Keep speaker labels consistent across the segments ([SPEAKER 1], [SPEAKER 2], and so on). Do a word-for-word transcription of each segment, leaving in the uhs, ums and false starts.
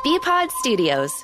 [SPEAKER 1] B-Pod Studios.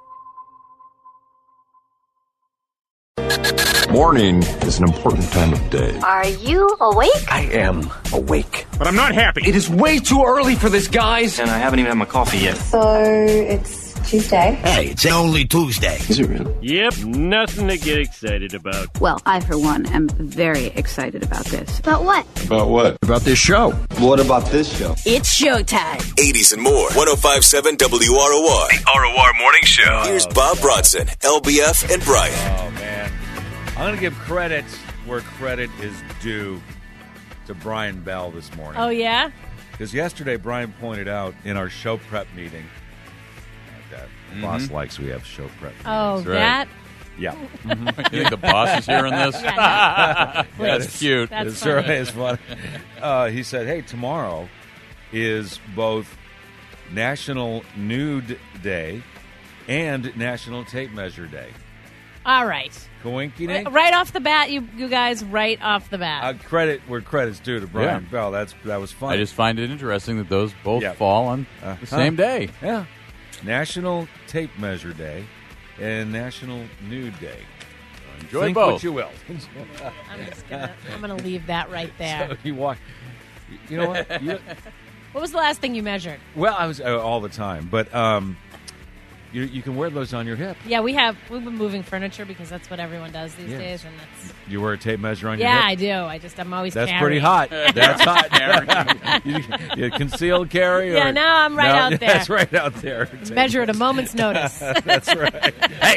[SPEAKER 2] Morning is an important time of day.
[SPEAKER 3] Are you awake?
[SPEAKER 4] I am awake.
[SPEAKER 5] But I'm not happy.
[SPEAKER 4] It is way too early for this, guys.
[SPEAKER 6] And I haven't even had my coffee yet.
[SPEAKER 3] So it's Tuesday.
[SPEAKER 7] Hey, it's only Tuesday.
[SPEAKER 2] Is it real?
[SPEAKER 5] Yep, nothing to get excited about.
[SPEAKER 8] Well, I, for one, am very excited about this.
[SPEAKER 3] About what?
[SPEAKER 2] About what?
[SPEAKER 7] About this show.
[SPEAKER 2] What about this show?
[SPEAKER 8] It's showtime.
[SPEAKER 9] eighties and more. one oh five point seven W R O R. The R O R Morning Show. Here's Bob Bronson, L B F, and Brian.
[SPEAKER 10] Oh, man. I'm going to give credit where credit is due to Brian Bell this morning.
[SPEAKER 11] Oh, yeah?
[SPEAKER 10] Because yesterday, Brian pointed out in our show prep meeting that the
[SPEAKER 12] Mm-hmm.
[SPEAKER 10] boss likes we have show prep meetings.
[SPEAKER 11] Oh,
[SPEAKER 12] That's right.
[SPEAKER 11] that?
[SPEAKER 10] Yeah.
[SPEAKER 12] You think the boss is hearing this?
[SPEAKER 11] Yeah, no.
[SPEAKER 12] That's cute.
[SPEAKER 11] That's
[SPEAKER 10] It's
[SPEAKER 11] funny.
[SPEAKER 10] right, it's funny. Uh, he said, hey, tomorrow is both National Nude Day and National Tape Measure Day.
[SPEAKER 11] All right.
[SPEAKER 10] Coinky
[SPEAKER 11] Right, right off the bat, you you guys, right off the bat.
[SPEAKER 10] Uh, credit where credit's due to Brian
[SPEAKER 12] Yeah.
[SPEAKER 10] Bell. That's That was funny.
[SPEAKER 12] I just find it interesting that those both
[SPEAKER 10] Yeah.
[SPEAKER 12] fall on
[SPEAKER 10] Uh-huh.
[SPEAKER 12] the same day.
[SPEAKER 10] Yeah. National Tape Measure Day and National Nude Day.
[SPEAKER 12] Enjoy
[SPEAKER 10] Think
[SPEAKER 12] both.
[SPEAKER 10] what you will.
[SPEAKER 11] I'm just gonna I'm gonna leave that right there.
[SPEAKER 10] So you walk. You know what? You,
[SPEAKER 11] What was the last thing you measured?
[SPEAKER 10] well, I was uh, all the time, but um, you you can wear those on your hip.
[SPEAKER 11] Yeah, we have we've been moving furniture because that's what everyone does these
[SPEAKER 10] Yes.
[SPEAKER 11] days, and that's
[SPEAKER 10] You wear a tape measure on your
[SPEAKER 11] yeah,
[SPEAKER 10] hip.
[SPEAKER 11] I do. I just I'm always
[SPEAKER 10] That's
[SPEAKER 11] carrying.
[SPEAKER 10] pretty hot. That's hot. you, you concealed carry? Or,
[SPEAKER 11] Yeah, no, I'm right
[SPEAKER 10] no,
[SPEAKER 11] out there.
[SPEAKER 10] That's right out there.
[SPEAKER 11] Measure at a moment's notice.
[SPEAKER 10] That's right. Hey,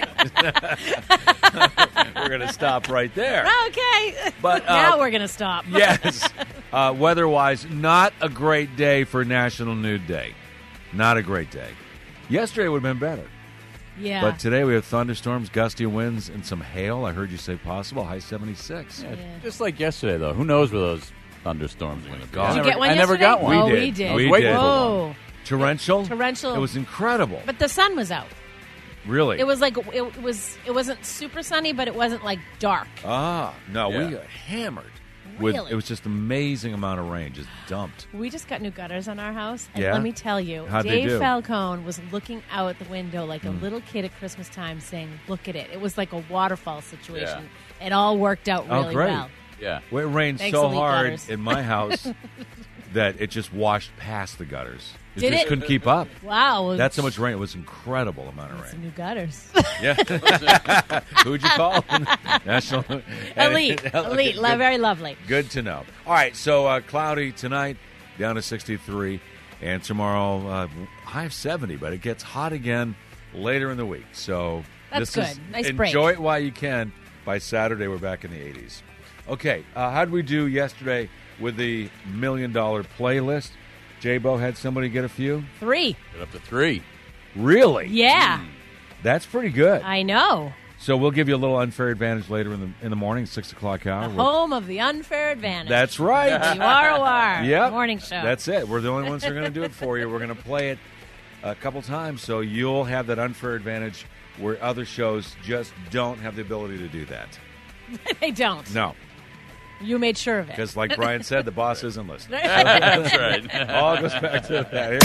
[SPEAKER 10] we're gonna stop right there.
[SPEAKER 11] Okay,
[SPEAKER 10] But, uh,
[SPEAKER 11] now we're gonna stop.
[SPEAKER 10] Yes. Uh, weather-wise, not a great day for National Nude Day. Not a great day. Yesterday would have been better.
[SPEAKER 11] Yeah.
[SPEAKER 10] But today we have thunderstorms, gusty winds, and some hail. I heard you say possible. High seventy-six.
[SPEAKER 12] Yeah, Just like yesterday, though. Who knows where those thunderstorms are going to be?
[SPEAKER 10] God.
[SPEAKER 12] I
[SPEAKER 11] Did you
[SPEAKER 12] never,
[SPEAKER 11] get one
[SPEAKER 12] I never
[SPEAKER 11] yesterday?
[SPEAKER 12] got one.
[SPEAKER 11] Oh,
[SPEAKER 10] We
[SPEAKER 11] we
[SPEAKER 10] did.
[SPEAKER 11] did.
[SPEAKER 12] I was
[SPEAKER 10] We
[SPEAKER 12] waiting
[SPEAKER 10] did.
[SPEAKER 12] for one.
[SPEAKER 11] Whoa.
[SPEAKER 10] Torrential?
[SPEAKER 11] Torrential.
[SPEAKER 10] It was incredible.
[SPEAKER 11] But the sun was out.
[SPEAKER 10] Really?
[SPEAKER 11] It was like it was. It wasn't super sunny, but it wasn't like dark.
[SPEAKER 10] Ah, no, we
[SPEAKER 12] Yeah.
[SPEAKER 10] got hammered. With,
[SPEAKER 11] Really?
[SPEAKER 10] it was just amazing amount of rain, just dumped.
[SPEAKER 11] We just got new gutters on our house, and
[SPEAKER 10] Yeah?
[SPEAKER 11] let me tell you,
[SPEAKER 10] How'd they
[SPEAKER 11] Dave
[SPEAKER 10] do?
[SPEAKER 11] Falcone was looking out the window like a
[SPEAKER 10] Mm.
[SPEAKER 11] little kid at Christmas time, saying, "Look at it." It was like a waterfall situation. It all worked out
[SPEAKER 10] Oh,
[SPEAKER 11] really
[SPEAKER 10] great.
[SPEAKER 11] well.
[SPEAKER 12] Yeah.
[SPEAKER 10] Well, it rained
[SPEAKER 11] Thanks,
[SPEAKER 10] so
[SPEAKER 11] Elite
[SPEAKER 10] hard
[SPEAKER 11] Gutters.
[SPEAKER 10] in my house that it just washed past the gutters. It
[SPEAKER 11] Did
[SPEAKER 10] just
[SPEAKER 11] it?
[SPEAKER 10] couldn't keep up.
[SPEAKER 11] Wow, well,
[SPEAKER 10] That's how much rain. It was incredible amount of
[SPEAKER 11] some
[SPEAKER 10] rain.
[SPEAKER 11] new gutters.
[SPEAKER 10] Yeah. Who'd you call? National
[SPEAKER 11] Elite, elite, lo- very lovely.
[SPEAKER 10] Good to know. All right, so uh, cloudy tonight, down to sixty-three, and tomorrow uh, high of seventy, but it gets hot again later in the week. So
[SPEAKER 11] That's
[SPEAKER 10] this is,
[SPEAKER 11] good. Nice break.
[SPEAKER 10] enjoy it while you can. By Saturday, we're back in the eighties. Okay, uh, how did we do yesterday with the million dollar playlist? J-Bo had somebody get a few?
[SPEAKER 11] Three.
[SPEAKER 12] Get up to three.
[SPEAKER 10] Really?
[SPEAKER 11] Yeah,
[SPEAKER 10] That's pretty good.
[SPEAKER 11] I know.
[SPEAKER 10] So we'll give you a little unfair advantage later in the in the morning, six o'clock hour.
[SPEAKER 11] The
[SPEAKER 10] We'll-
[SPEAKER 11] home of the unfair advantage.
[SPEAKER 10] That's right.
[SPEAKER 11] You are a war.
[SPEAKER 10] Yep.
[SPEAKER 11] Morning show.
[SPEAKER 10] That's it. We're the only ones who are going to do it for you. We're going to play it a couple times, so you'll have that unfair advantage where other shows just don't have the ability to do that.
[SPEAKER 11] They don't.
[SPEAKER 10] No,
[SPEAKER 11] You made sure of it.
[SPEAKER 10] because like Brian said, the boss isn't listening.
[SPEAKER 12] That's right.
[SPEAKER 10] All goes back to that.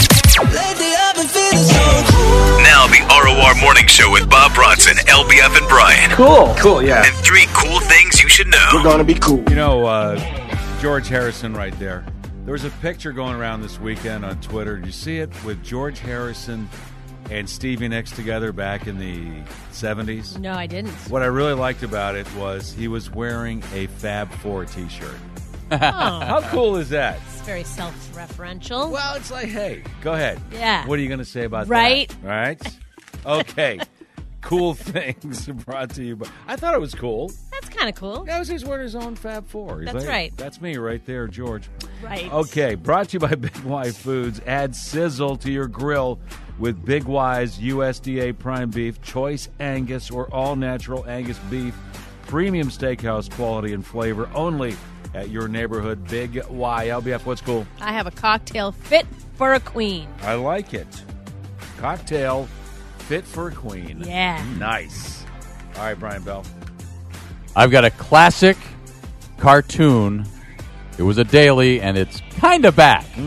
[SPEAKER 9] Now the R O R Morning Show with Bob Bronson, L B F, and Brian.
[SPEAKER 4] Cool. Cool, yeah.
[SPEAKER 9] And three cool things you should know.
[SPEAKER 4] We're going to be cool.
[SPEAKER 10] You know, uh, George Harrison right there. There was a picture going around this weekend on Twitter. Did you see it with George Harrison and Stevie Nicks together back in the seventies?
[SPEAKER 11] No, I didn't.
[SPEAKER 10] What I really liked about it was he was wearing a Fab Four T-shirt.
[SPEAKER 11] Oh,
[SPEAKER 10] How cool is that?
[SPEAKER 11] it's very self-referential.
[SPEAKER 10] Well, it's like, hey, go ahead.
[SPEAKER 11] Yeah.
[SPEAKER 10] What are you going to say about
[SPEAKER 11] Right.
[SPEAKER 10] that? Right? Okay. Cool things brought to you by... I thought it was cool.
[SPEAKER 11] That's kind of cool.
[SPEAKER 10] Guys, he's wearing his own Fab Four. He's
[SPEAKER 11] That's
[SPEAKER 10] like,
[SPEAKER 11] right.
[SPEAKER 10] That's me right there, George.
[SPEAKER 11] Right.
[SPEAKER 10] Okay, brought to you by Big Y Foods. Add sizzle to your grill with Big Y's U S D A prime beef, choice Angus or all-natural Angus beef, premium steakhouse quality and flavor, only at your neighborhood Big Y. L B F, what's cool?
[SPEAKER 11] I have a cocktail fit for a queen.
[SPEAKER 10] I like it. Cocktail fit for a queen.
[SPEAKER 11] Yeah.
[SPEAKER 10] Nice. All right, Brian Bell.
[SPEAKER 12] I've got a classic cartoon. It was a daily, and it's kind of back.
[SPEAKER 10] Mm.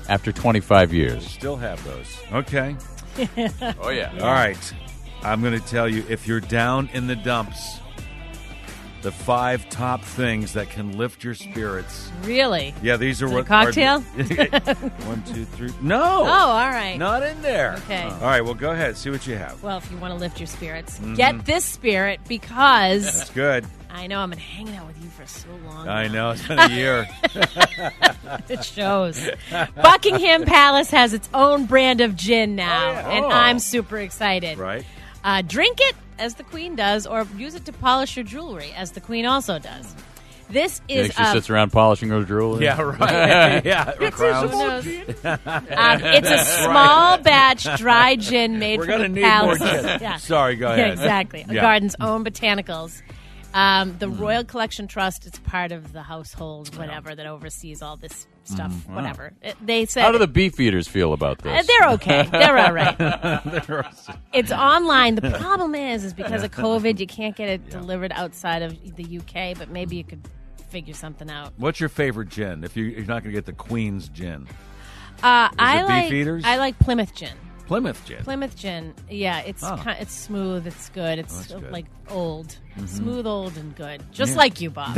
[SPEAKER 12] after twenty-five years.
[SPEAKER 10] Still have those. Okay.
[SPEAKER 12] Oh, yeah.
[SPEAKER 10] All right. I'm going to tell you, if you're down in the dumps, the five top things that can lift your spirits.
[SPEAKER 11] Really?
[SPEAKER 10] Yeah, these are
[SPEAKER 11] Is it
[SPEAKER 10] what
[SPEAKER 11] a cocktail?
[SPEAKER 10] Are, one, two, three. No.
[SPEAKER 11] Oh, all right.
[SPEAKER 10] Not in there.
[SPEAKER 11] Okay.
[SPEAKER 10] All right. Well, go ahead. See what you have.
[SPEAKER 11] Well, if you want to lift your spirits,
[SPEAKER 10] Mm-hmm.
[SPEAKER 11] get this spirit because
[SPEAKER 10] That's good.
[SPEAKER 11] I know I've been hanging out with you for so long.
[SPEAKER 10] I
[SPEAKER 11] now.
[SPEAKER 10] know. It's been a year.
[SPEAKER 11] It shows. Buckingham Palace has its own brand of gin now,
[SPEAKER 10] Oh, yeah.
[SPEAKER 11] and
[SPEAKER 10] Oh.
[SPEAKER 11] I'm super excited.
[SPEAKER 10] Right.
[SPEAKER 11] Uh, drink it as the Queen does, or use it to polish your jewelry as the Queen also does. This
[SPEAKER 12] You
[SPEAKER 11] is
[SPEAKER 12] think she
[SPEAKER 11] uh,
[SPEAKER 12] sits around polishing her jewelry?
[SPEAKER 10] Yeah, right. yeah.
[SPEAKER 11] Who
[SPEAKER 10] crowns.
[SPEAKER 11] knows? um, it's a small batch dry gin made
[SPEAKER 10] We're
[SPEAKER 11] from
[SPEAKER 10] gonna
[SPEAKER 11] the
[SPEAKER 10] need more
[SPEAKER 11] palace.
[SPEAKER 10] gin.
[SPEAKER 11] Yeah.
[SPEAKER 10] Sorry, go
[SPEAKER 11] Yeah,
[SPEAKER 10] ahead.
[SPEAKER 11] exactly.
[SPEAKER 10] Yeah.
[SPEAKER 11] Garden's own botanicals. Um, the Royal Collection Trust, it's part of the household, whatever, that oversees all this stuff, whatever. It, they said
[SPEAKER 12] How do the beef eaters feel about this?
[SPEAKER 11] Uh, they're okay. They're all right. It's online. The problem is, is because of COVID, you can't get it delivered outside of the U K. But maybe you could figure something out.
[SPEAKER 10] What's your favorite gin? If you, you're not going to get the Queen's gin,
[SPEAKER 11] Uh, I
[SPEAKER 10] it
[SPEAKER 11] like
[SPEAKER 10] Beefeaters?
[SPEAKER 11] I like Plymouth gin.
[SPEAKER 10] Plymouth gin.
[SPEAKER 11] Plymouth gin. Yeah, it's
[SPEAKER 10] Oh.
[SPEAKER 11] kind, it's smooth. It's good. It's
[SPEAKER 10] that's good.
[SPEAKER 11] like old,
[SPEAKER 10] Mm-hmm.
[SPEAKER 11] smooth, old, and good. Just like you, Bob.
[SPEAKER 10] I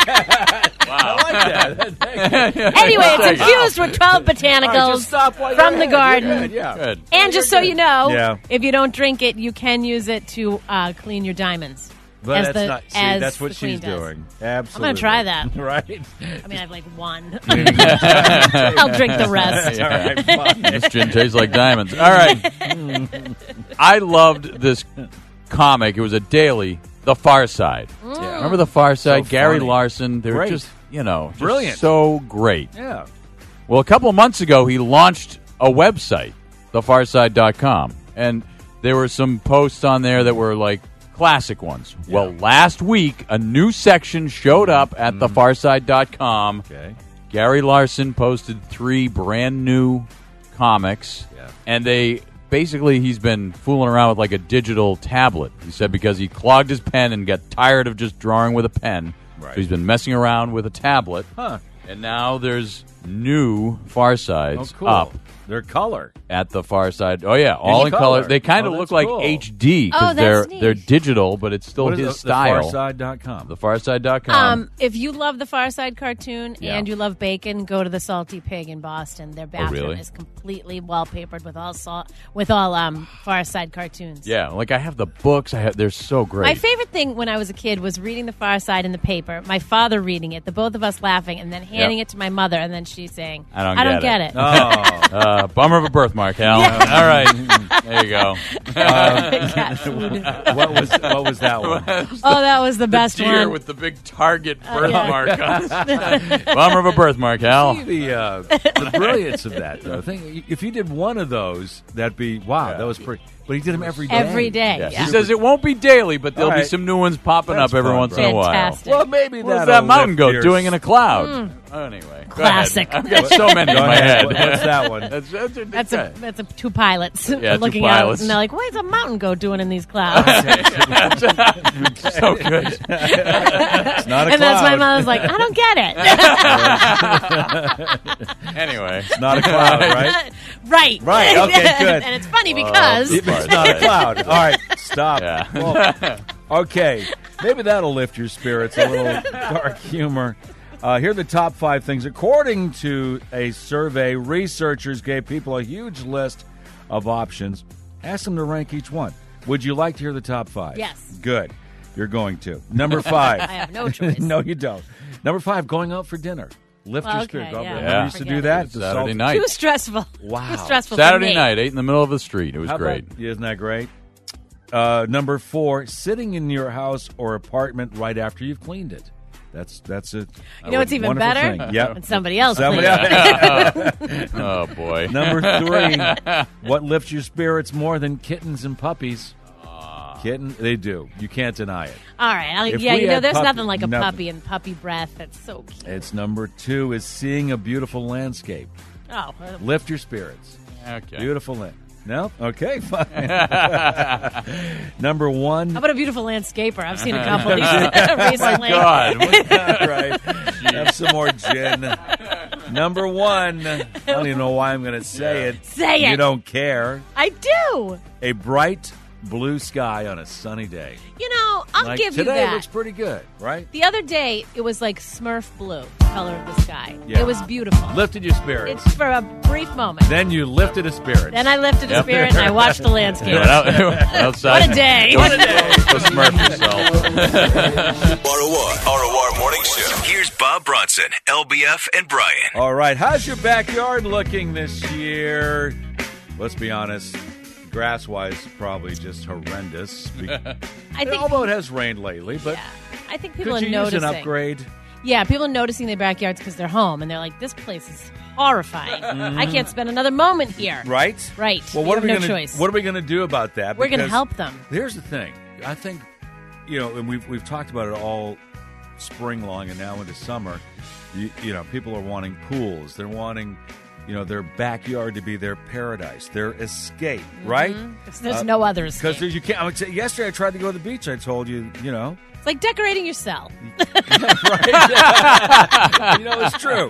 [SPEAKER 10] like that.
[SPEAKER 11] Anyway, it's infused with twelve botanicals
[SPEAKER 10] All right, just stop while
[SPEAKER 11] from
[SPEAKER 10] you're
[SPEAKER 11] the
[SPEAKER 10] ahead.
[SPEAKER 11] garden.
[SPEAKER 10] You're good, yeah.
[SPEAKER 12] Good.
[SPEAKER 11] And just so you know,
[SPEAKER 10] Yeah.
[SPEAKER 11] if you don't drink it, you can use it to uh, clean your diamonds.
[SPEAKER 10] But
[SPEAKER 11] as
[SPEAKER 10] that's
[SPEAKER 11] the,
[SPEAKER 10] not. See,
[SPEAKER 11] as
[SPEAKER 10] that's what
[SPEAKER 11] the Queen
[SPEAKER 10] she's
[SPEAKER 11] does.
[SPEAKER 10] doing. Absolutely.
[SPEAKER 11] try that.
[SPEAKER 10] right.
[SPEAKER 11] I mean, I have like one. I'll drink the rest.
[SPEAKER 10] All right. Fine.
[SPEAKER 12] This gin tastes like diamonds. All right. I loved this comic. It was a daily, The Far Side.
[SPEAKER 11] Mm.
[SPEAKER 12] Remember The Far Side?
[SPEAKER 10] So
[SPEAKER 12] Gary
[SPEAKER 10] funny.
[SPEAKER 12] Larson. They were
[SPEAKER 10] Great.
[SPEAKER 12] just, you know, just
[SPEAKER 10] Brilliant.
[SPEAKER 12] so great.
[SPEAKER 10] Yeah.
[SPEAKER 12] Well, a couple of months ago, he launched a website, the far side dot com. And there were some posts on there that were like classic ones.
[SPEAKER 10] Yeah.
[SPEAKER 12] Well, last week, a new section showed up at the far side dot com.
[SPEAKER 10] Okay.
[SPEAKER 12] Gary Larson posted three brand new comics,
[SPEAKER 10] Yeah.
[SPEAKER 12] and they basically he's been fooling around with like a digital tablet. He said because he clogged his pen and got tired of just drawing with a pen,
[SPEAKER 10] Right.
[SPEAKER 12] so he's been messing around with a tablet.
[SPEAKER 10] Huh.
[SPEAKER 12] And now there's new Far Sides
[SPEAKER 10] Oh, cool.
[SPEAKER 12] up
[SPEAKER 10] Their color.
[SPEAKER 12] at the Far Side. Oh yeah, all in
[SPEAKER 10] color.
[SPEAKER 12] color. They kind of
[SPEAKER 10] Oh,
[SPEAKER 12] look
[SPEAKER 10] that's
[SPEAKER 12] like
[SPEAKER 10] cool.
[SPEAKER 12] H D
[SPEAKER 11] Oh,
[SPEAKER 12] because
[SPEAKER 11] that's
[SPEAKER 12] they're
[SPEAKER 11] neat.
[SPEAKER 12] they're digital, but it's still
[SPEAKER 10] What is
[SPEAKER 12] his
[SPEAKER 10] it?
[SPEAKER 12] style.
[SPEAKER 10] the far side dot com.
[SPEAKER 12] the far side dot com.
[SPEAKER 11] Um, if you love the Far Side cartoon
[SPEAKER 12] Yeah.
[SPEAKER 11] and you love bacon, go to the Salty Pig in Boston. Their bathroom
[SPEAKER 12] really?
[SPEAKER 11] is completely wallpapered with all salt, with all um, Far Side cartoons.
[SPEAKER 12] yeah, like I have the books. I have. They're so great.
[SPEAKER 11] My favorite thing when I was a kid was reading the Far Side in the paper, my father reading it, the both of us laughing, and then handing
[SPEAKER 12] Yep.
[SPEAKER 11] it to my mother, and then she saying,
[SPEAKER 12] I don't
[SPEAKER 11] I don't
[SPEAKER 12] get
[SPEAKER 11] get
[SPEAKER 12] it."
[SPEAKER 11] it.
[SPEAKER 10] Oh.
[SPEAKER 12] Uh, bummer of a birthmark, Hal. All right, there you go.
[SPEAKER 11] Cat food.
[SPEAKER 10] what was what was that one?
[SPEAKER 11] Oh, that was the best
[SPEAKER 12] Deer
[SPEAKER 11] one.
[SPEAKER 12] with the big target
[SPEAKER 11] yeah.
[SPEAKER 12] birthmark on it. Bummer of a birthmark, Hal.
[SPEAKER 10] See the uh, the brilliance of that though. Think if you did one of those, that'd be wow.
[SPEAKER 12] Yeah.
[SPEAKER 10] That was pretty. But he did them every day.
[SPEAKER 11] Every day.
[SPEAKER 12] Yeah.
[SPEAKER 11] Yeah.
[SPEAKER 12] He says it won't be daily, but there'll
[SPEAKER 10] All
[SPEAKER 12] be
[SPEAKER 10] right.
[SPEAKER 12] some new ones popping
[SPEAKER 10] That's
[SPEAKER 12] up every
[SPEAKER 10] fun,
[SPEAKER 12] once
[SPEAKER 10] bro.
[SPEAKER 12] in a while.
[SPEAKER 11] Fantastic.
[SPEAKER 10] Well, maybe
[SPEAKER 12] What's
[SPEAKER 10] that'll
[SPEAKER 12] that mountain
[SPEAKER 10] lift
[SPEAKER 12] goat
[SPEAKER 10] your-
[SPEAKER 12] doing in a cloud? Anyway, go ahead.
[SPEAKER 11] Classic.
[SPEAKER 12] I've got so many in
[SPEAKER 10] Go
[SPEAKER 12] my
[SPEAKER 10] ahead.
[SPEAKER 12] head.
[SPEAKER 10] What- What's that one?
[SPEAKER 12] That's, that's,
[SPEAKER 11] That's a
[SPEAKER 12] okay.
[SPEAKER 11] that's a two pilots
[SPEAKER 12] Yeah, two
[SPEAKER 11] looking
[SPEAKER 12] pilots.
[SPEAKER 11] out, and they're like, "What's a mountain goat doing in these clouds?"
[SPEAKER 12] so good.
[SPEAKER 10] It's not a
[SPEAKER 11] and that's my
[SPEAKER 10] cloud.
[SPEAKER 11] mother's like, "I don't get it."
[SPEAKER 12] Anyway,
[SPEAKER 10] It's not a cloud, right?
[SPEAKER 11] right,
[SPEAKER 10] Right, okay, good.
[SPEAKER 11] And it's funny because
[SPEAKER 10] It's not a cloud. All right, stop.
[SPEAKER 12] Yeah.
[SPEAKER 10] Well, okay, maybe that'll lift your spirits. A little dark humor. Uh, here are the top five things. According to a survey, researchers gave people a huge list of options. Ask them to rank each one. Would you like to hear the top five?
[SPEAKER 11] Yes.
[SPEAKER 10] Good. You're going to. Number five.
[SPEAKER 11] I have no choice.
[SPEAKER 10] No, you don't. Number five, going out for dinner. Lift your
[SPEAKER 11] Okay,
[SPEAKER 10] spirit.
[SPEAKER 11] yeah.
[SPEAKER 10] Remember
[SPEAKER 12] Yeah.
[SPEAKER 10] we used to do
[SPEAKER 11] Forget
[SPEAKER 10] that?
[SPEAKER 11] it.
[SPEAKER 10] The
[SPEAKER 12] Saturday
[SPEAKER 10] salt-
[SPEAKER 12] night.
[SPEAKER 11] Too stressful.
[SPEAKER 10] Wow.
[SPEAKER 11] Too stressful. for
[SPEAKER 12] Saturday
[SPEAKER 11] me.
[SPEAKER 12] night, eight in the middle of the street. It was
[SPEAKER 10] How
[SPEAKER 12] great.
[SPEAKER 10] about- isn't that great? Uh, number four, sitting in your house or apartment right after you've cleaned it. That's that's it.
[SPEAKER 11] You know what's even
[SPEAKER 10] Wonderful
[SPEAKER 11] better?
[SPEAKER 10] thing. Yep.
[SPEAKER 11] When somebody else
[SPEAKER 10] Somebody
[SPEAKER 11] cleans
[SPEAKER 10] else.
[SPEAKER 12] Oh boy.
[SPEAKER 10] Number three, what lifts your spirits more than kittens and puppies? Kitten, they do. You can't deny it.
[SPEAKER 11] All right. I'll,
[SPEAKER 10] If
[SPEAKER 11] yeah,
[SPEAKER 10] we
[SPEAKER 11] you know,
[SPEAKER 10] had
[SPEAKER 11] there's
[SPEAKER 10] puppy-
[SPEAKER 11] nothing like a
[SPEAKER 10] nothing.
[SPEAKER 11] puppy and puppy breath. That's so cute.
[SPEAKER 10] It's number two is seeing a beautiful landscape.
[SPEAKER 11] Oh, uh,
[SPEAKER 10] Lift your spirits.
[SPEAKER 12] Okay.
[SPEAKER 10] Beautiful land. No? Okay, fine. Number one.
[SPEAKER 11] how about a beautiful landscaper? I've seen a couple of these recently.
[SPEAKER 12] God.
[SPEAKER 10] right. Have some more gin. Number one, I don't even know why I'm going to say it.
[SPEAKER 11] Say it.
[SPEAKER 10] You don't care.
[SPEAKER 11] I do.
[SPEAKER 10] A bright blue sky on a sunny day.
[SPEAKER 11] You know, I'll
[SPEAKER 10] like
[SPEAKER 11] give you
[SPEAKER 10] today
[SPEAKER 11] that.
[SPEAKER 10] looks pretty good, right?
[SPEAKER 11] The other day, it was like Smurf blue, color of the sky.
[SPEAKER 10] Yeah.
[SPEAKER 11] It was beautiful.
[SPEAKER 10] Lifted your spirits.
[SPEAKER 11] It's for a brief moment.
[SPEAKER 10] Then you lifted a spirit.
[SPEAKER 11] Then I lifted a
[SPEAKER 12] Yep.
[SPEAKER 11] spirit and I watched the landscape.
[SPEAKER 12] Went out- outside.
[SPEAKER 11] What a day.
[SPEAKER 12] Go,
[SPEAKER 11] What a day.
[SPEAKER 12] Go Smurf yourself.
[SPEAKER 9] R O R, R O R Morning Show. Here's Bob Bronson, L B F, and Brian.
[SPEAKER 10] All right, how's your backyard looking this year? Let's be honest, grass-wise, probably just horrendous. Be-
[SPEAKER 11] I think,
[SPEAKER 10] Although it has rained lately, but
[SPEAKER 11] yeah, I think people
[SPEAKER 10] could
[SPEAKER 11] are
[SPEAKER 10] you use
[SPEAKER 11] noticing.
[SPEAKER 10] an upgrade?
[SPEAKER 11] Yeah, people are noticing their backyards because they're home and they're like, this place is horrifying. I can't spend another moment here.
[SPEAKER 10] Right?
[SPEAKER 11] Right.
[SPEAKER 10] Well,
[SPEAKER 11] We
[SPEAKER 10] what
[SPEAKER 11] have
[SPEAKER 10] are we
[SPEAKER 11] no
[SPEAKER 10] gonna
[SPEAKER 11] choice.
[SPEAKER 10] What are we going to do about that?
[SPEAKER 11] We're going to
[SPEAKER 10] Because
[SPEAKER 11] help them.
[SPEAKER 10] Here's the thing. I think, you know, and we've we've talked about it all spring long and now into summer. You, you know, people are wanting pools. They're wanting, you know, their backyard to be their paradise, their escape, right?
[SPEAKER 11] Because there's
[SPEAKER 10] Uh,
[SPEAKER 11] no other
[SPEAKER 10] Because
[SPEAKER 11] escape.
[SPEAKER 10] you can't. I would say, yesterday I tried to go to the beach. I told you, you know,
[SPEAKER 11] It's like decorating your cell.
[SPEAKER 10] right? You know, it's true.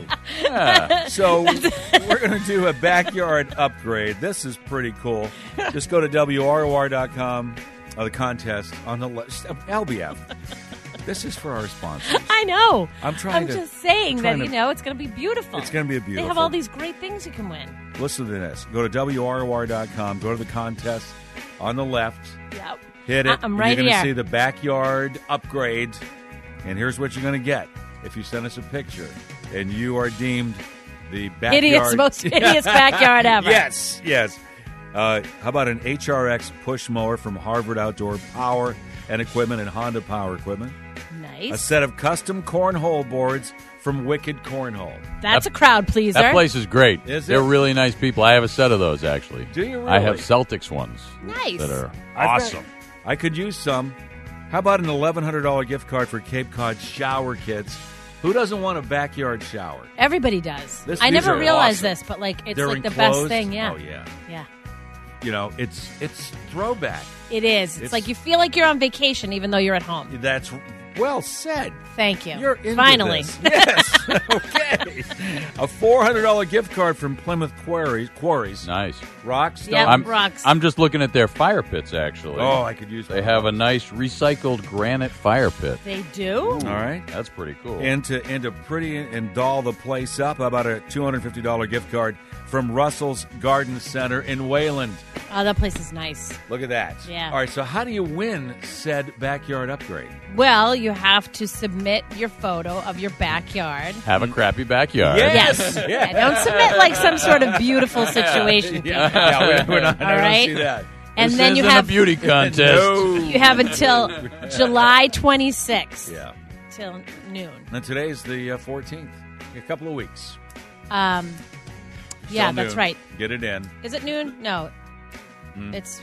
[SPEAKER 10] So we're going to do a backyard upgrade. This is pretty cool. Just go to W R O R dot com, uh, the contest on the list. L B F. This is for our sponsors.
[SPEAKER 11] I know.
[SPEAKER 10] I'm trying
[SPEAKER 11] I'm
[SPEAKER 10] to-
[SPEAKER 11] just saying that,
[SPEAKER 10] trying
[SPEAKER 11] you
[SPEAKER 10] to-
[SPEAKER 11] know, it's going to be beautiful.
[SPEAKER 10] It's going to be a beautiful.
[SPEAKER 11] They have all these great things you can win.
[SPEAKER 10] Listen to this. Go to W R O R dot com. Go to the contest on the left.
[SPEAKER 11] Yep.
[SPEAKER 10] Hit it.
[SPEAKER 11] I- I'm
[SPEAKER 10] and
[SPEAKER 11] right
[SPEAKER 10] You're going to
[SPEAKER 11] here.
[SPEAKER 10] see the backyard upgrade. And here's what you're going to get if you send us a picture. And you are deemed the backyard.
[SPEAKER 11] Hideous, most hideous backyard ever.
[SPEAKER 10] Yes, yes. Uh, how about an H R X push mower from Harvard Outdoor Power and Equipment and Honda Power Equipment?
[SPEAKER 11] Nice.
[SPEAKER 10] A set of custom cornhole boards from Wicked Cornhole.
[SPEAKER 11] That's a crowd pleaser.
[SPEAKER 12] That place is great.
[SPEAKER 10] Is
[SPEAKER 12] They're
[SPEAKER 10] it?
[SPEAKER 12] really nice people. I have a set of those, actually.
[SPEAKER 10] Do you
[SPEAKER 12] I have
[SPEAKER 10] really?
[SPEAKER 12] Celtics ones.
[SPEAKER 11] Nice.
[SPEAKER 12] That are
[SPEAKER 10] I've
[SPEAKER 12] awesome.
[SPEAKER 10] got- I could use some. How about an eleven hundred dollars gift card for Cape Cod shower kits? Who doesn't want a backyard shower?
[SPEAKER 11] Everybody does.
[SPEAKER 10] This-
[SPEAKER 11] I
[SPEAKER 10] these
[SPEAKER 11] never
[SPEAKER 10] are
[SPEAKER 11] realized
[SPEAKER 10] awesome.
[SPEAKER 11] this, but like it's
[SPEAKER 10] They're
[SPEAKER 11] like the
[SPEAKER 10] enclosed.
[SPEAKER 11] best thing. Yeah.
[SPEAKER 10] Oh, yeah.
[SPEAKER 11] Yeah.
[SPEAKER 10] You know, it's it's throwback.
[SPEAKER 11] It is. It's,
[SPEAKER 10] It's-
[SPEAKER 11] like you feel like you're on vacation even though you're at home.
[SPEAKER 10] That's well said.
[SPEAKER 11] Thank you.
[SPEAKER 10] You're into
[SPEAKER 11] Finally.
[SPEAKER 10] this. Yes. Okay. A four hundred dollars gift card from Plymouth Quarries. Quarries.
[SPEAKER 12] Nice.
[SPEAKER 10] Rock, stone.
[SPEAKER 11] Yep.
[SPEAKER 12] I'm,
[SPEAKER 11] Rocks.
[SPEAKER 12] I'm just looking at their fire pits, actually.
[SPEAKER 10] Oh, I could use
[SPEAKER 12] They
[SPEAKER 10] one.
[SPEAKER 12] have a nice recycled granite fire pit.
[SPEAKER 11] They do?
[SPEAKER 10] All right.
[SPEAKER 12] That's pretty cool.
[SPEAKER 10] And to, and to pretty and doll the place up, how about a two hundred fifty dollars gift card from Russell's Garden Center in Wayland?
[SPEAKER 11] Oh, that place is nice.
[SPEAKER 10] Look at that.
[SPEAKER 11] Yeah.
[SPEAKER 10] All right, so how do you win said backyard upgrade?
[SPEAKER 11] Well, you have to submit your photo of your backyard.
[SPEAKER 12] have a crappy backyard.
[SPEAKER 10] Yes.
[SPEAKER 11] Yes.
[SPEAKER 10] Yeah.
[SPEAKER 11] Yeah, don't submit like some sort of beautiful situation.
[SPEAKER 10] Yeah,
[SPEAKER 11] people.
[SPEAKER 10] yeah we, we're not,
[SPEAKER 11] All
[SPEAKER 10] I don't
[SPEAKER 11] right.
[SPEAKER 10] see that.
[SPEAKER 11] And
[SPEAKER 12] This
[SPEAKER 11] then you
[SPEAKER 12] isn't
[SPEAKER 11] have
[SPEAKER 12] a beauty contest.
[SPEAKER 10] No.
[SPEAKER 11] you have until July twenty-sixth
[SPEAKER 10] Yeah.
[SPEAKER 11] till noon.
[SPEAKER 10] And today's the uh, fourteenth. A couple of weeks.
[SPEAKER 11] Um, yeah,
[SPEAKER 10] Till
[SPEAKER 11] that's
[SPEAKER 10] noon.
[SPEAKER 11] right.
[SPEAKER 10] Get it in.
[SPEAKER 11] Is it noon? No,
[SPEAKER 10] Hmm.
[SPEAKER 11] it's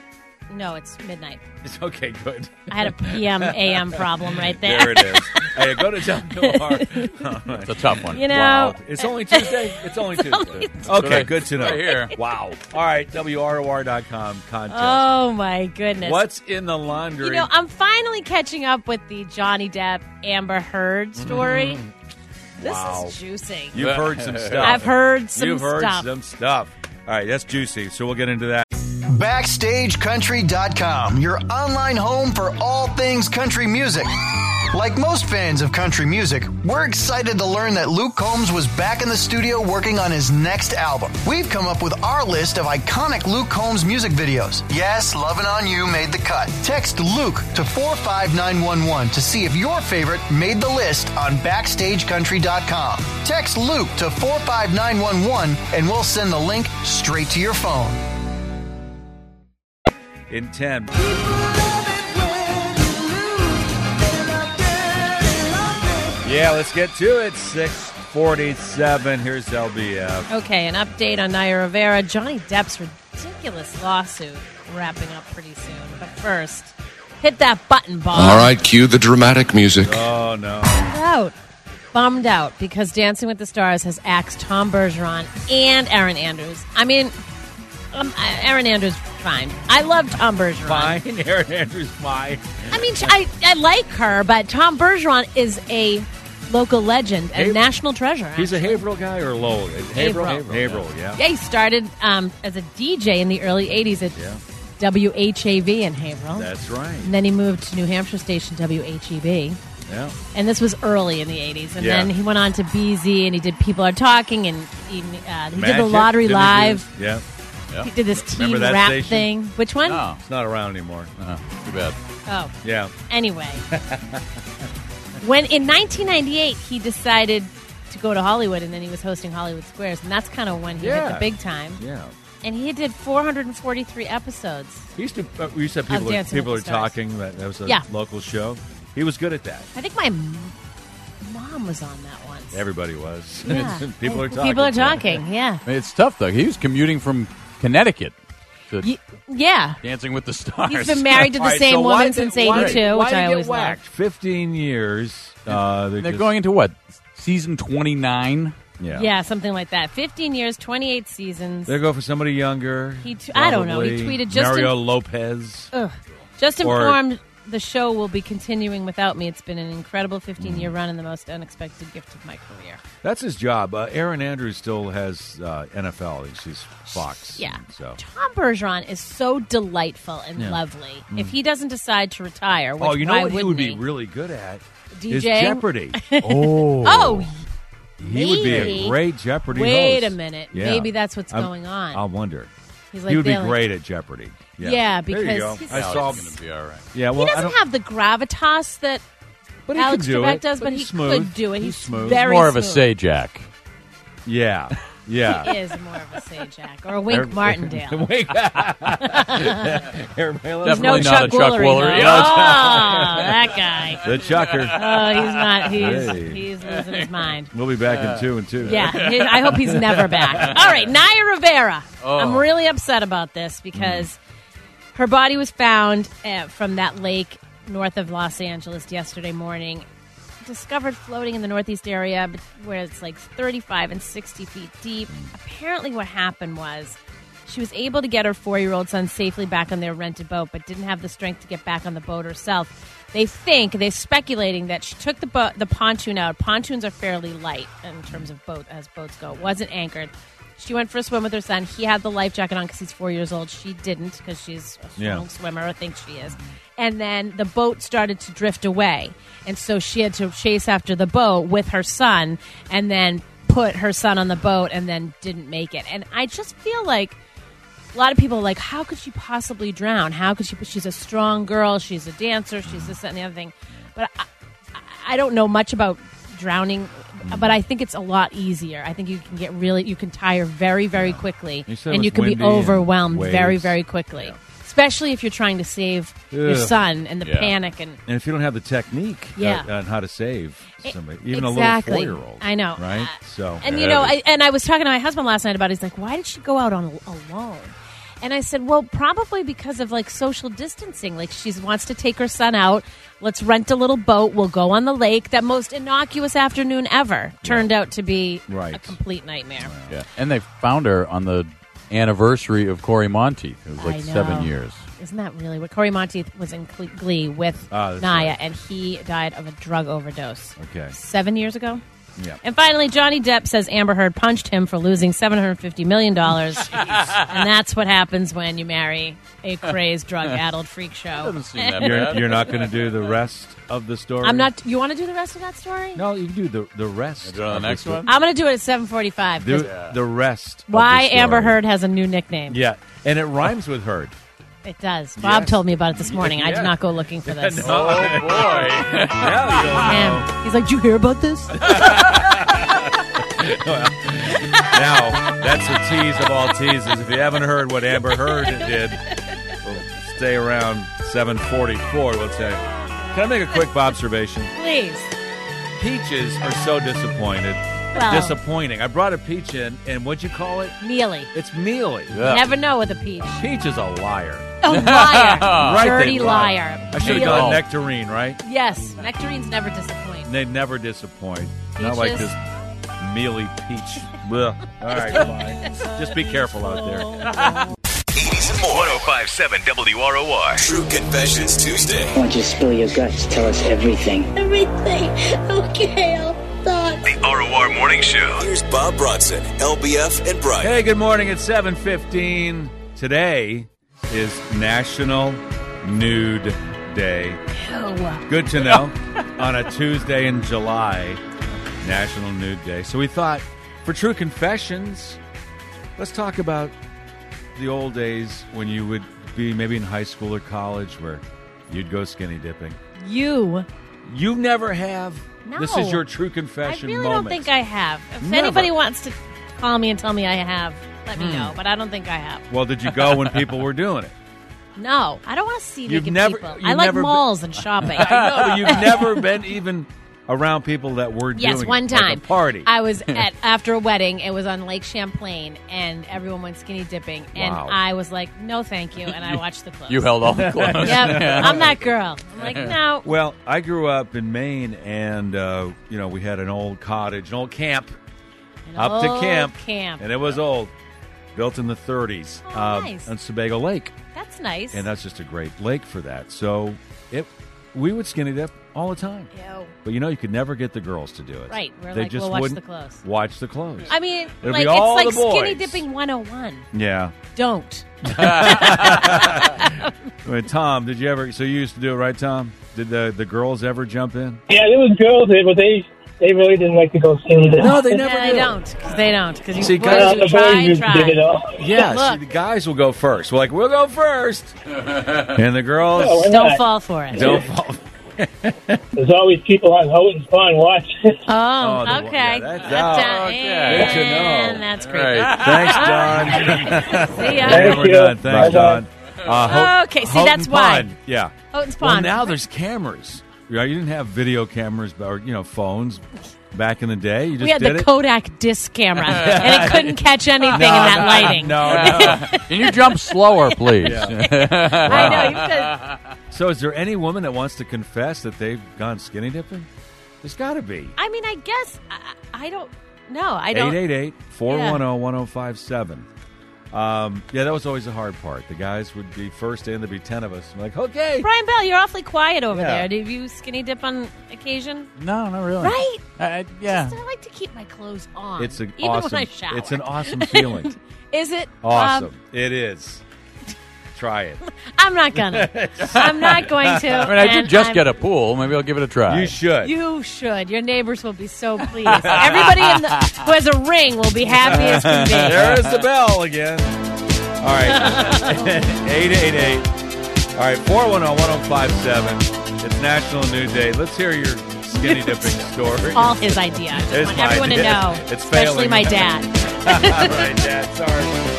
[SPEAKER 11] no, it's midnight.
[SPEAKER 10] It's okay, good.
[SPEAKER 11] I had a P M A M problem right there.
[SPEAKER 10] There it is. Hey, go to W R. All right.
[SPEAKER 12] It's a tough one.
[SPEAKER 11] You know,
[SPEAKER 10] Wow. It's only Tuesday? It's only Tuesday.
[SPEAKER 11] only
[SPEAKER 10] Okay, good to know.
[SPEAKER 12] Right here.
[SPEAKER 10] Wow. All right, W R O R dot com contest.
[SPEAKER 11] oh my goodness.
[SPEAKER 10] What's in the laundry?
[SPEAKER 11] You know, I'm finally catching up with the Johnny Depp Amber Heard story. This
[SPEAKER 10] Wow.
[SPEAKER 11] is juicy.
[SPEAKER 10] You've heard some stuff.
[SPEAKER 11] I've heard some
[SPEAKER 10] You've heard
[SPEAKER 11] stuff.
[SPEAKER 10] some stuff. All right, that's juicy, so we'll get into that.
[SPEAKER 1] Backstage Country dot com, your online home for all things country music. Like most fans of country music, we're excited to learn that Luke Combs was back in the studio working on his next album. We've come up with our list of iconic Luke Combs music videos. Yes, Lovin' On You made the cut. Text Luke to four five nine one one to see if your favorite made the list on Backstage Country dot com. Text Luke to four five nine one one and we'll send the link straight to your phone.
[SPEAKER 10] In ten. Yeah, let's get to it. six forty-seven. Here's L B F.
[SPEAKER 11] Okay, an update on Naya Rivera. Johnny Depp's ridiculous lawsuit wrapping up pretty soon. But first, hit that button, Bob.
[SPEAKER 2] All right, cue the dramatic music.
[SPEAKER 10] Oh, no.
[SPEAKER 11] Bummed out. Bummed out because Dancing with the Stars has axed Tom Bergeron and Erin Andrews. I mean, um, Erin Andrews, fine. I love Tom Bergeron.
[SPEAKER 10] Fine. Erin Andrews, fine.
[SPEAKER 11] I mean, I, I like her, but Tom Bergeron is a local legend and
[SPEAKER 10] Haver-
[SPEAKER 11] national treasure.
[SPEAKER 10] He's a
[SPEAKER 11] actually.
[SPEAKER 10] Haverhill guy or Lowell?
[SPEAKER 11] Haverhill.
[SPEAKER 10] Haverhill, yeah.
[SPEAKER 11] Yeah, he started um, as a D J in the early eighties at
[SPEAKER 10] Yeah.
[SPEAKER 11] W H A V in Haverhill.
[SPEAKER 10] That's right.
[SPEAKER 11] And then he moved to New Hampshire station W H E B.
[SPEAKER 10] Yeah.
[SPEAKER 11] And this was early in the eighties. And
[SPEAKER 10] Yeah.
[SPEAKER 11] then he went on to B Z, and he did People Are Talking, and he, uh, he did the
[SPEAKER 10] Magic,
[SPEAKER 11] Lottery
[SPEAKER 10] didn't he do-
[SPEAKER 11] Live.
[SPEAKER 10] Yeah.
[SPEAKER 11] He did this teen
[SPEAKER 10] Remember that
[SPEAKER 11] rap
[SPEAKER 10] station?
[SPEAKER 11] thing. Which one?
[SPEAKER 12] No.
[SPEAKER 10] It's not around anymore.
[SPEAKER 12] Uh, too bad.
[SPEAKER 11] Oh.
[SPEAKER 10] Yeah.
[SPEAKER 11] Anyway. When in nineteen ninety-eight, he decided to go to Hollywood, and then he was hosting Hollywood Squares, and that's kind of when he hit
[SPEAKER 10] Yeah.
[SPEAKER 11] the big time.
[SPEAKER 10] Yeah.
[SPEAKER 11] And he did four hundred forty-three episodes.
[SPEAKER 10] He used to. Uh, we used to have
[SPEAKER 11] Of
[SPEAKER 10] people.
[SPEAKER 11] Dancing
[SPEAKER 10] People
[SPEAKER 11] with
[SPEAKER 10] are
[SPEAKER 11] the Stars.
[SPEAKER 10] talking. That, that was a
[SPEAKER 11] Yeah.
[SPEAKER 10] local show. He was good at that.
[SPEAKER 11] I think my m- mom was on that once.
[SPEAKER 10] Everybody was.
[SPEAKER 11] Yeah.
[SPEAKER 10] people are talking.
[SPEAKER 11] People are talking, yeah.
[SPEAKER 12] I mean, it's tough, though. He was commuting from Connecticut to
[SPEAKER 11] Y- yeah.
[SPEAKER 12] Dancing with the Stars.
[SPEAKER 11] He's been married to the
[SPEAKER 10] All right,
[SPEAKER 11] same
[SPEAKER 10] so why
[SPEAKER 11] woman
[SPEAKER 10] did-
[SPEAKER 11] since
[SPEAKER 10] why-
[SPEAKER 11] eighty-two,
[SPEAKER 10] why
[SPEAKER 11] which
[SPEAKER 10] did
[SPEAKER 11] I
[SPEAKER 10] he get
[SPEAKER 11] always
[SPEAKER 10] whacked?
[SPEAKER 11] loved.
[SPEAKER 10] Fifteen years. Uh,
[SPEAKER 12] They're
[SPEAKER 10] just-
[SPEAKER 12] going into what? Season twenty-nine?
[SPEAKER 10] Yeah.
[SPEAKER 11] Yeah, something like that. fifteen years, twenty-eight seasons.
[SPEAKER 10] They go for somebody younger.
[SPEAKER 11] He t- I don't know. He
[SPEAKER 10] probably.
[SPEAKER 11] tweeted just
[SPEAKER 10] Mario
[SPEAKER 11] in-
[SPEAKER 10] Lopez.
[SPEAKER 11] Ugh. Just
[SPEAKER 10] Or-
[SPEAKER 11] informed the show will be continuing without me. It's been an incredible fifteen-year run and the most unexpected gift of my career.
[SPEAKER 10] That's his job. Uh, Aaron Andrews still has uh, N F L. She's Fox.
[SPEAKER 11] Yeah.
[SPEAKER 10] So.
[SPEAKER 11] Tom Bergeron is so delightful and
[SPEAKER 10] Yeah.
[SPEAKER 11] lovely.
[SPEAKER 10] Mm.
[SPEAKER 11] If he doesn't decide to retire, which
[SPEAKER 10] Oh, you know
[SPEAKER 11] why
[SPEAKER 10] what he
[SPEAKER 11] wouldn't
[SPEAKER 10] would
[SPEAKER 11] he?
[SPEAKER 10] be really good at?
[SPEAKER 11] DJing?
[SPEAKER 10] Is Jeopardy.
[SPEAKER 12] Oh.
[SPEAKER 11] Oh,
[SPEAKER 10] He would be
[SPEAKER 11] maybe.
[SPEAKER 10] a great Jeopardy
[SPEAKER 11] Wait
[SPEAKER 10] host.
[SPEAKER 11] a minute.
[SPEAKER 10] Yeah.
[SPEAKER 11] Maybe that's what's
[SPEAKER 10] I'm-
[SPEAKER 11] going on.
[SPEAKER 10] I wonder.
[SPEAKER 11] He's like
[SPEAKER 10] he would be
[SPEAKER 11] bailing-
[SPEAKER 10] great at Jeopardy. Yeah,
[SPEAKER 11] Yeah,
[SPEAKER 10] There you
[SPEAKER 11] because
[SPEAKER 10] go.
[SPEAKER 11] he's-
[SPEAKER 10] I
[SPEAKER 11] Oh,
[SPEAKER 10] saw.
[SPEAKER 11] he's
[SPEAKER 12] going to be all right.
[SPEAKER 10] Yeah, well,
[SPEAKER 11] he
[SPEAKER 10] I
[SPEAKER 11] doesn't
[SPEAKER 10] don't,
[SPEAKER 11] have the gravitas that
[SPEAKER 10] but he
[SPEAKER 11] Alex
[SPEAKER 10] could do
[SPEAKER 11] Trebek
[SPEAKER 10] it,
[SPEAKER 11] does, but,
[SPEAKER 10] he's
[SPEAKER 11] he
[SPEAKER 10] smooth.
[SPEAKER 11] could do it.
[SPEAKER 10] He's
[SPEAKER 11] He's,
[SPEAKER 10] smooth.
[SPEAKER 11] very
[SPEAKER 12] More of a
[SPEAKER 11] smooth.
[SPEAKER 12] Sajak.
[SPEAKER 10] Yeah, yeah.
[SPEAKER 11] He is more of a Sajak or a Wink
[SPEAKER 10] Every-
[SPEAKER 11] Martindale.
[SPEAKER 10] Wink. Everybody loves
[SPEAKER 11] There's no
[SPEAKER 12] Definitely
[SPEAKER 11] Chuck
[SPEAKER 12] not a Chuck
[SPEAKER 11] Woolery,
[SPEAKER 12] Woolery.
[SPEAKER 11] though.
[SPEAKER 12] Yeah.
[SPEAKER 11] Oh, that guy.
[SPEAKER 10] the Chucker.
[SPEAKER 11] Oh, he's not. He's
[SPEAKER 10] Hey.
[SPEAKER 11] he's losing his mind.
[SPEAKER 10] We'll be back in two and two.
[SPEAKER 11] Yeah, he- I hope he's never back. All right, Naya Rivera.
[SPEAKER 12] Oh.
[SPEAKER 11] I'm really upset about this because her body was found uh, from that lake north of Los Angeles yesterday morning. Discovered floating in the northeast area but where it's like thirty-five and sixty feet deep. Apparently what happened was she was able to get her four-year-old son safely back on their rented boat but didn't have the strength to get back on the boat herself. They think, they're speculating that she took the bo- the pontoon out. Pontoons are fairly light in terms of boat as boats go. It wasn't anchored. She went for a swim with her son. He had the life jacket on because he's four years old. She didn't because she's a strong
[SPEAKER 10] Yeah.
[SPEAKER 11] swimmer, or thinks she is. And then the boat started to drift away. And so she had to chase after the boat with her son and then put her son on the boat and then didn't make it. And I just feel like a lot of people are like, how could she possibly drown? How could she? She's a strong girl. She's a dancer. She's this, that, and the other thing. But I, I don't know much about drowning, but I think it's a lot easier. I think you can get really, you can tire very, very quickly,
[SPEAKER 10] You said it
[SPEAKER 11] and
[SPEAKER 10] was
[SPEAKER 11] you can be
[SPEAKER 10] windy and
[SPEAKER 11] overwhelmed very,
[SPEAKER 10] waves.
[SPEAKER 11] very quickly. Especially if you're trying to save your
[SPEAKER 10] Ugh.
[SPEAKER 11] son and the
[SPEAKER 12] Yeah.
[SPEAKER 11] panic and
[SPEAKER 10] And if you don't have the technique
[SPEAKER 11] Yeah.
[SPEAKER 10] uh, on how to save somebody, even
[SPEAKER 11] Exactly.
[SPEAKER 10] a little four-year-old.
[SPEAKER 11] I know.
[SPEAKER 10] Right?
[SPEAKER 11] Uh,
[SPEAKER 10] So,
[SPEAKER 11] And you know, I, and I was talking to my husband last night about it. He's like, why did she go out on alone? And I said, well, probably because of like social distancing. Like she wants to take her son out. Let's rent a little boat. We'll go on the lake. That most innocuous afternoon ever turned out to be
[SPEAKER 10] Right.
[SPEAKER 11] a complete nightmare.
[SPEAKER 12] Yeah. And they found her on the anniversary of Corey Monteith. It was
[SPEAKER 11] I
[SPEAKER 12] like
[SPEAKER 11] know.
[SPEAKER 12] seven years.
[SPEAKER 11] Isn't that really what Corey Monteith was in Cle- Glee with
[SPEAKER 10] Ah, that's
[SPEAKER 11] Naya,
[SPEAKER 10] right.
[SPEAKER 11] and he died of a drug overdose.
[SPEAKER 10] Okay.
[SPEAKER 11] Seven years ago?
[SPEAKER 10] Yeah.
[SPEAKER 11] And finally, Johnny Depp says Amber Heard punched him for losing seven hundred fifty million dollars. And that's what happens when you marry a crazed, drug-addled freak show.
[SPEAKER 12] Doesn't seem that
[SPEAKER 10] You're,
[SPEAKER 12] bad.
[SPEAKER 10] you're not going to do the rest of the story?
[SPEAKER 11] I'm not. You want to do the rest of that story?
[SPEAKER 10] No, you can do the, the rest.
[SPEAKER 12] Do it on the
[SPEAKER 10] of
[SPEAKER 12] next
[SPEAKER 10] sto-
[SPEAKER 12] one?
[SPEAKER 11] I'm going to do it at seven forty-five.
[SPEAKER 10] Do
[SPEAKER 11] 'cause
[SPEAKER 10] the rest. of
[SPEAKER 11] Why
[SPEAKER 10] the story.
[SPEAKER 11] Amber Heard has a new nickname.
[SPEAKER 10] Yeah, and it rhymes with Heard.
[SPEAKER 11] It does. Bob
[SPEAKER 10] Yes.
[SPEAKER 11] told me about it this morning. I
[SPEAKER 10] Yeah.
[SPEAKER 11] do not go looking for this.
[SPEAKER 10] No.
[SPEAKER 12] Oh, boy.
[SPEAKER 10] Now you don't know.
[SPEAKER 11] Man, he's like, did you hear about this?
[SPEAKER 10] Now, that's a tease of all teases. If you haven't heard what Amber Heard did, well, stay around seven forty-four. We'll tell you. Can I make a quick observation?
[SPEAKER 11] Please.
[SPEAKER 10] Peaches are so disappointed.
[SPEAKER 11] Well,
[SPEAKER 10] Disappointing. I brought a peach in, and what'd you call it?
[SPEAKER 11] mealy.
[SPEAKER 10] It's mealy.
[SPEAKER 12] Yeah.
[SPEAKER 11] Never know with a peach.
[SPEAKER 10] Peach is a liar.
[SPEAKER 11] A liar.
[SPEAKER 10] Right,
[SPEAKER 11] Dirty
[SPEAKER 10] they lie.
[SPEAKER 11] liar.
[SPEAKER 10] I should have
[SPEAKER 11] Mealy.
[SPEAKER 10] gone nectarine, right?
[SPEAKER 11] Yes. Nectarines never disappoint.
[SPEAKER 10] They never disappoint. Not like
[SPEAKER 11] Peaches?
[SPEAKER 10] this mealy peach. Blech. All right, fine. Just be careful out there.
[SPEAKER 9] eighties and more. five seven W R O R. True Confessions Tuesday.
[SPEAKER 6] I want you to spill your guts. Tell us everything.
[SPEAKER 7] Everything. Okay, I'll talk.
[SPEAKER 9] The R O R Morning Show. Here's Bob Bronson, L B F, and Brian.
[SPEAKER 10] Hey, good morning. It's seven fifteen. Today is National Nude Day.
[SPEAKER 11] Ew.
[SPEAKER 10] Good to know. On a Tuesday in July, National Nude Day. So we thought, for True Confessions, let's talk about the old days when you would be maybe in high school or college where you'd go skinny dipping.
[SPEAKER 11] You.
[SPEAKER 10] You never have.
[SPEAKER 11] No.
[SPEAKER 10] This is your True Confession
[SPEAKER 11] I really
[SPEAKER 10] moment.
[SPEAKER 11] don't think I have. If
[SPEAKER 10] Never.
[SPEAKER 11] anybody wants to call me and tell me I have, let me
[SPEAKER 10] Hmm.
[SPEAKER 11] know. But I don't think I have.
[SPEAKER 10] Well, did you go when people were doing it?
[SPEAKER 11] No, I don't want to see
[SPEAKER 10] You've
[SPEAKER 11] naked
[SPEAKER 10] never-
[SPEAKER 11] people.
[SPEAKER 10] you've
[SPEAKER 11] I like
[SPEAKER 10] never
[SPEAKER 11] malls and shopping.
[SPEAKER 10] I know, but you've never been even around people that were doing
[SPEAKER 11] Yes, one
[SPEAKER 10] it, like
[SPEAKER 11] time.
[SPEAKER 10] a party.
[SPEAKER 11] I was at after a wedding. It was on Lake Champlain, and everyone went skinny dipping. And
[SPEAKER 10] Wow.
[SPEAKER 11] I was like, "No, thank you," and I watched the clothes.
[SPEAKER 12] You held all the clothes.
[SPEAKER 11] Yep, I'm that girl. I'm like, no.
[SPEAKER 10] Well, I grew up in Maine, and uh, you know we had an old cottage, an old camp,
[SPEAKER 11] An
[SPEAKER 10] up to
[SPEAKER 11] old
[SPEAKER 10] camp,
[SPEAKER 11] camp.
[SPEAKER 10] and it was old, built in the thirties,
[SPEAKER 11] Oh,
[SPEAKER 10] uh,
[SPEAKER 11] nice.
[SPEAKER 10] on Sebago Lake,
[SPEAKER 11] That's nice.
[SPEAKER 10] and that's just a great lake for that. So it, we would skinny dip all the time.
[SPEAKER 11] Ew.
[SPEAKER 10] But you know, you could never get the girls to do it.
[SPEAKER 11] Right, we're
[SPEAKER 10] they
[SPEAKER 11] like,
[SPEAKER 10] just
[SPEAKER 11] we'll watch
[SPEAKER 10] wouldn't
[SPEAKER 11] the clothes.
[SPEAKER 10] Watch the clothes.
[SPEAKER 11] I mean,
[SPEAKER 10] It'll
[SPEAKER 11] like
[SPEAKER 10] be all
[SPEAKER 11] it's like
[SPEAKER 10] the boys.
[SPEAKER 11] skinny dipping one oh one.
[SPEAKER 10] Yeah.
[SPEAKER 11] Don't.
[SPEAKER 10] Wait, Tom, did you ever? So you used to do it, right, Tom? Did the the girls ever jump in?
[SPEAKER 13] Yeah, there was girls there, but they they really didn't like to go skinny dipping.
[SPEAKER 10] No, they never
[SPEAKER 11] Yeah,
[SPEAKER 10] do.
[SPEAKER 11] they don't. Because they don't. Because you
[SPEAKER 10] See,
[SPEAKER 11] boys
[SPEAKER 10] guys-
[SPEAKER 11] you
[SPEAKER 13] the
[SPEAKER 11] try
[SPEAKER 13] boys
[SPEAKER 11] and
[SPEAKER 13] used to
[SPEAKER 11] try.
[SPEAKER 13] did it all.
[SPEAKER 10] Yeah,
[SPEAKER 11] Look.
[SPEAKER 10] see, the guys will go first. We're like, we'll go first, and the girls
[SPEAKER 13] No, we're
[SPEAKER 11] Don't
[SPEAKER 13] not.
[SPEAKER 11] fall for it.
[SPEAKER 10] don't fall.
[SPEAKER 13] There's always people on Houghton's Pond watching.
[SPEAKER 11] Oh,
[SPEAKER 10] Oh, the-
[SPEAKER 11] okay.
[SPEAKER 10] yeah, that's-
[SPEAKER 11] That's
[SPEAKER 10] oh,
[SPEAKER 11] down-
[SPEAKER 12] okay.
[SPEAKER 10] Good to know.
[SPEAKER 11] And that's creepy.
[SPEAKER 12] Right.
[SPEAKER 10] Thanks, Don.
[SPEAKER 11] See ya.
[SPEAKER 13] Thank
[SPEAKER 10] We're
[SPEAKER 13] you.
[SPEAKER 10] done. Thanks,
[SPEAKER 13] Bye-bye.
[SPEAKER 10] Don. Uh, Ho-
[SPEAKER 11] Okay, see,
[SPEAKER 10] Houghton
[SPEAKER 11] that's why.
[SPEAKER 10] Pond. Yeah.
[SPEAKER 11] Houghton's
[SPEAKER 10] Well,
[SPEAKER 11] Pond.
[SPEAKER 10] now there's cameras. You know, you didn't have video cameras or you know phones back in the day. You just
[SPEAKER 11] we had
[SPEAKER 10] did
[SPEAKER 11] the
[SPEAKER 10] it.
[SPEAKER 11] Kodak disc camera, and it couldn't catch anything in
[SPEAKER 10] No,
[SPEAKER 11] that
[SPEAKER 10] no,
[SPEAKER 11] lighting.
[SPEAKER 10] No, no.
[SPEAKER 12] Can you jump slower, please?
[SPEAKER 11] I know. You could,
[SPEAKER 10] So, is there any woman that wants to confess that they've gone skinny dipping? There's got to be.
[SPEAKER 11] I mean, I guess I, I don't. No, I don't.
[SPEAKER 10] eight eight eight, four one zero, one zero five seven. Um, yeah, that was always the hard part. The guys would be first in. There'd be ten of us. I'm like, okay.
[SPEAKER 11] Brian Bell, you're awfully quiet over
[SPEAKER 10] Yeah.
[SPEAKER 11] there. Do you skinny dip on occasion?
[SPEAKER 12] No, not really.
[SPEAKER 11] Right?
[SPEAKER 12] I, yeah.
[SPEAKER 11] Just, I like to keep my clothes on.
[SPEAKER 10] It's an
[SPEAKER 11] even
[SPEAKER 10] awesome.
[SPEAKER 11] when I shower.
[SPEAKER 10] It's an awesome feeling.
[SPEAKER 11] Is it
[SPEAKER 10] Awesome.
[SPEAKER 11] Um,
[SPEAKER 10] It is. Try it.
[SPEAKER 11] I'm not gonna. I'm not going to.
[SPEAKER 12] I mean, I did
[SPEAKER 11] and
[SPEAKER 12] just
[SPEAKER 11] I'm-
[SPEAKER 12] get a pool. Maybe I'll give it a try.
[SPEAKER 10] You should.
[SPEAKER 11] You should. Your neighbors will be so pleased. Everybody in the, who has a ring will be happy as can be.
[SPEAKER 10] There is the bell again. All right. eight eight eight. All right. four one zero, one zero five seven. It's National Nude Day. Let's hear your skinny dipping story.
[SPEAKER 11] All his idea. I just
[SPEAKER 10] It's
[SPEAKER 11] want
[SPEAKER 10] my
[SPEAKER 11] everyone
[SPEAKER 10] idea.
[SPEAKER 11] to know,
[SPEAKER 10] It's
[SPEAKER 11] especially
[SPEAKER 10] failing.
[SPEAKER 11] my dad.
[SPEAKER 10] All right, Dad. Sorry.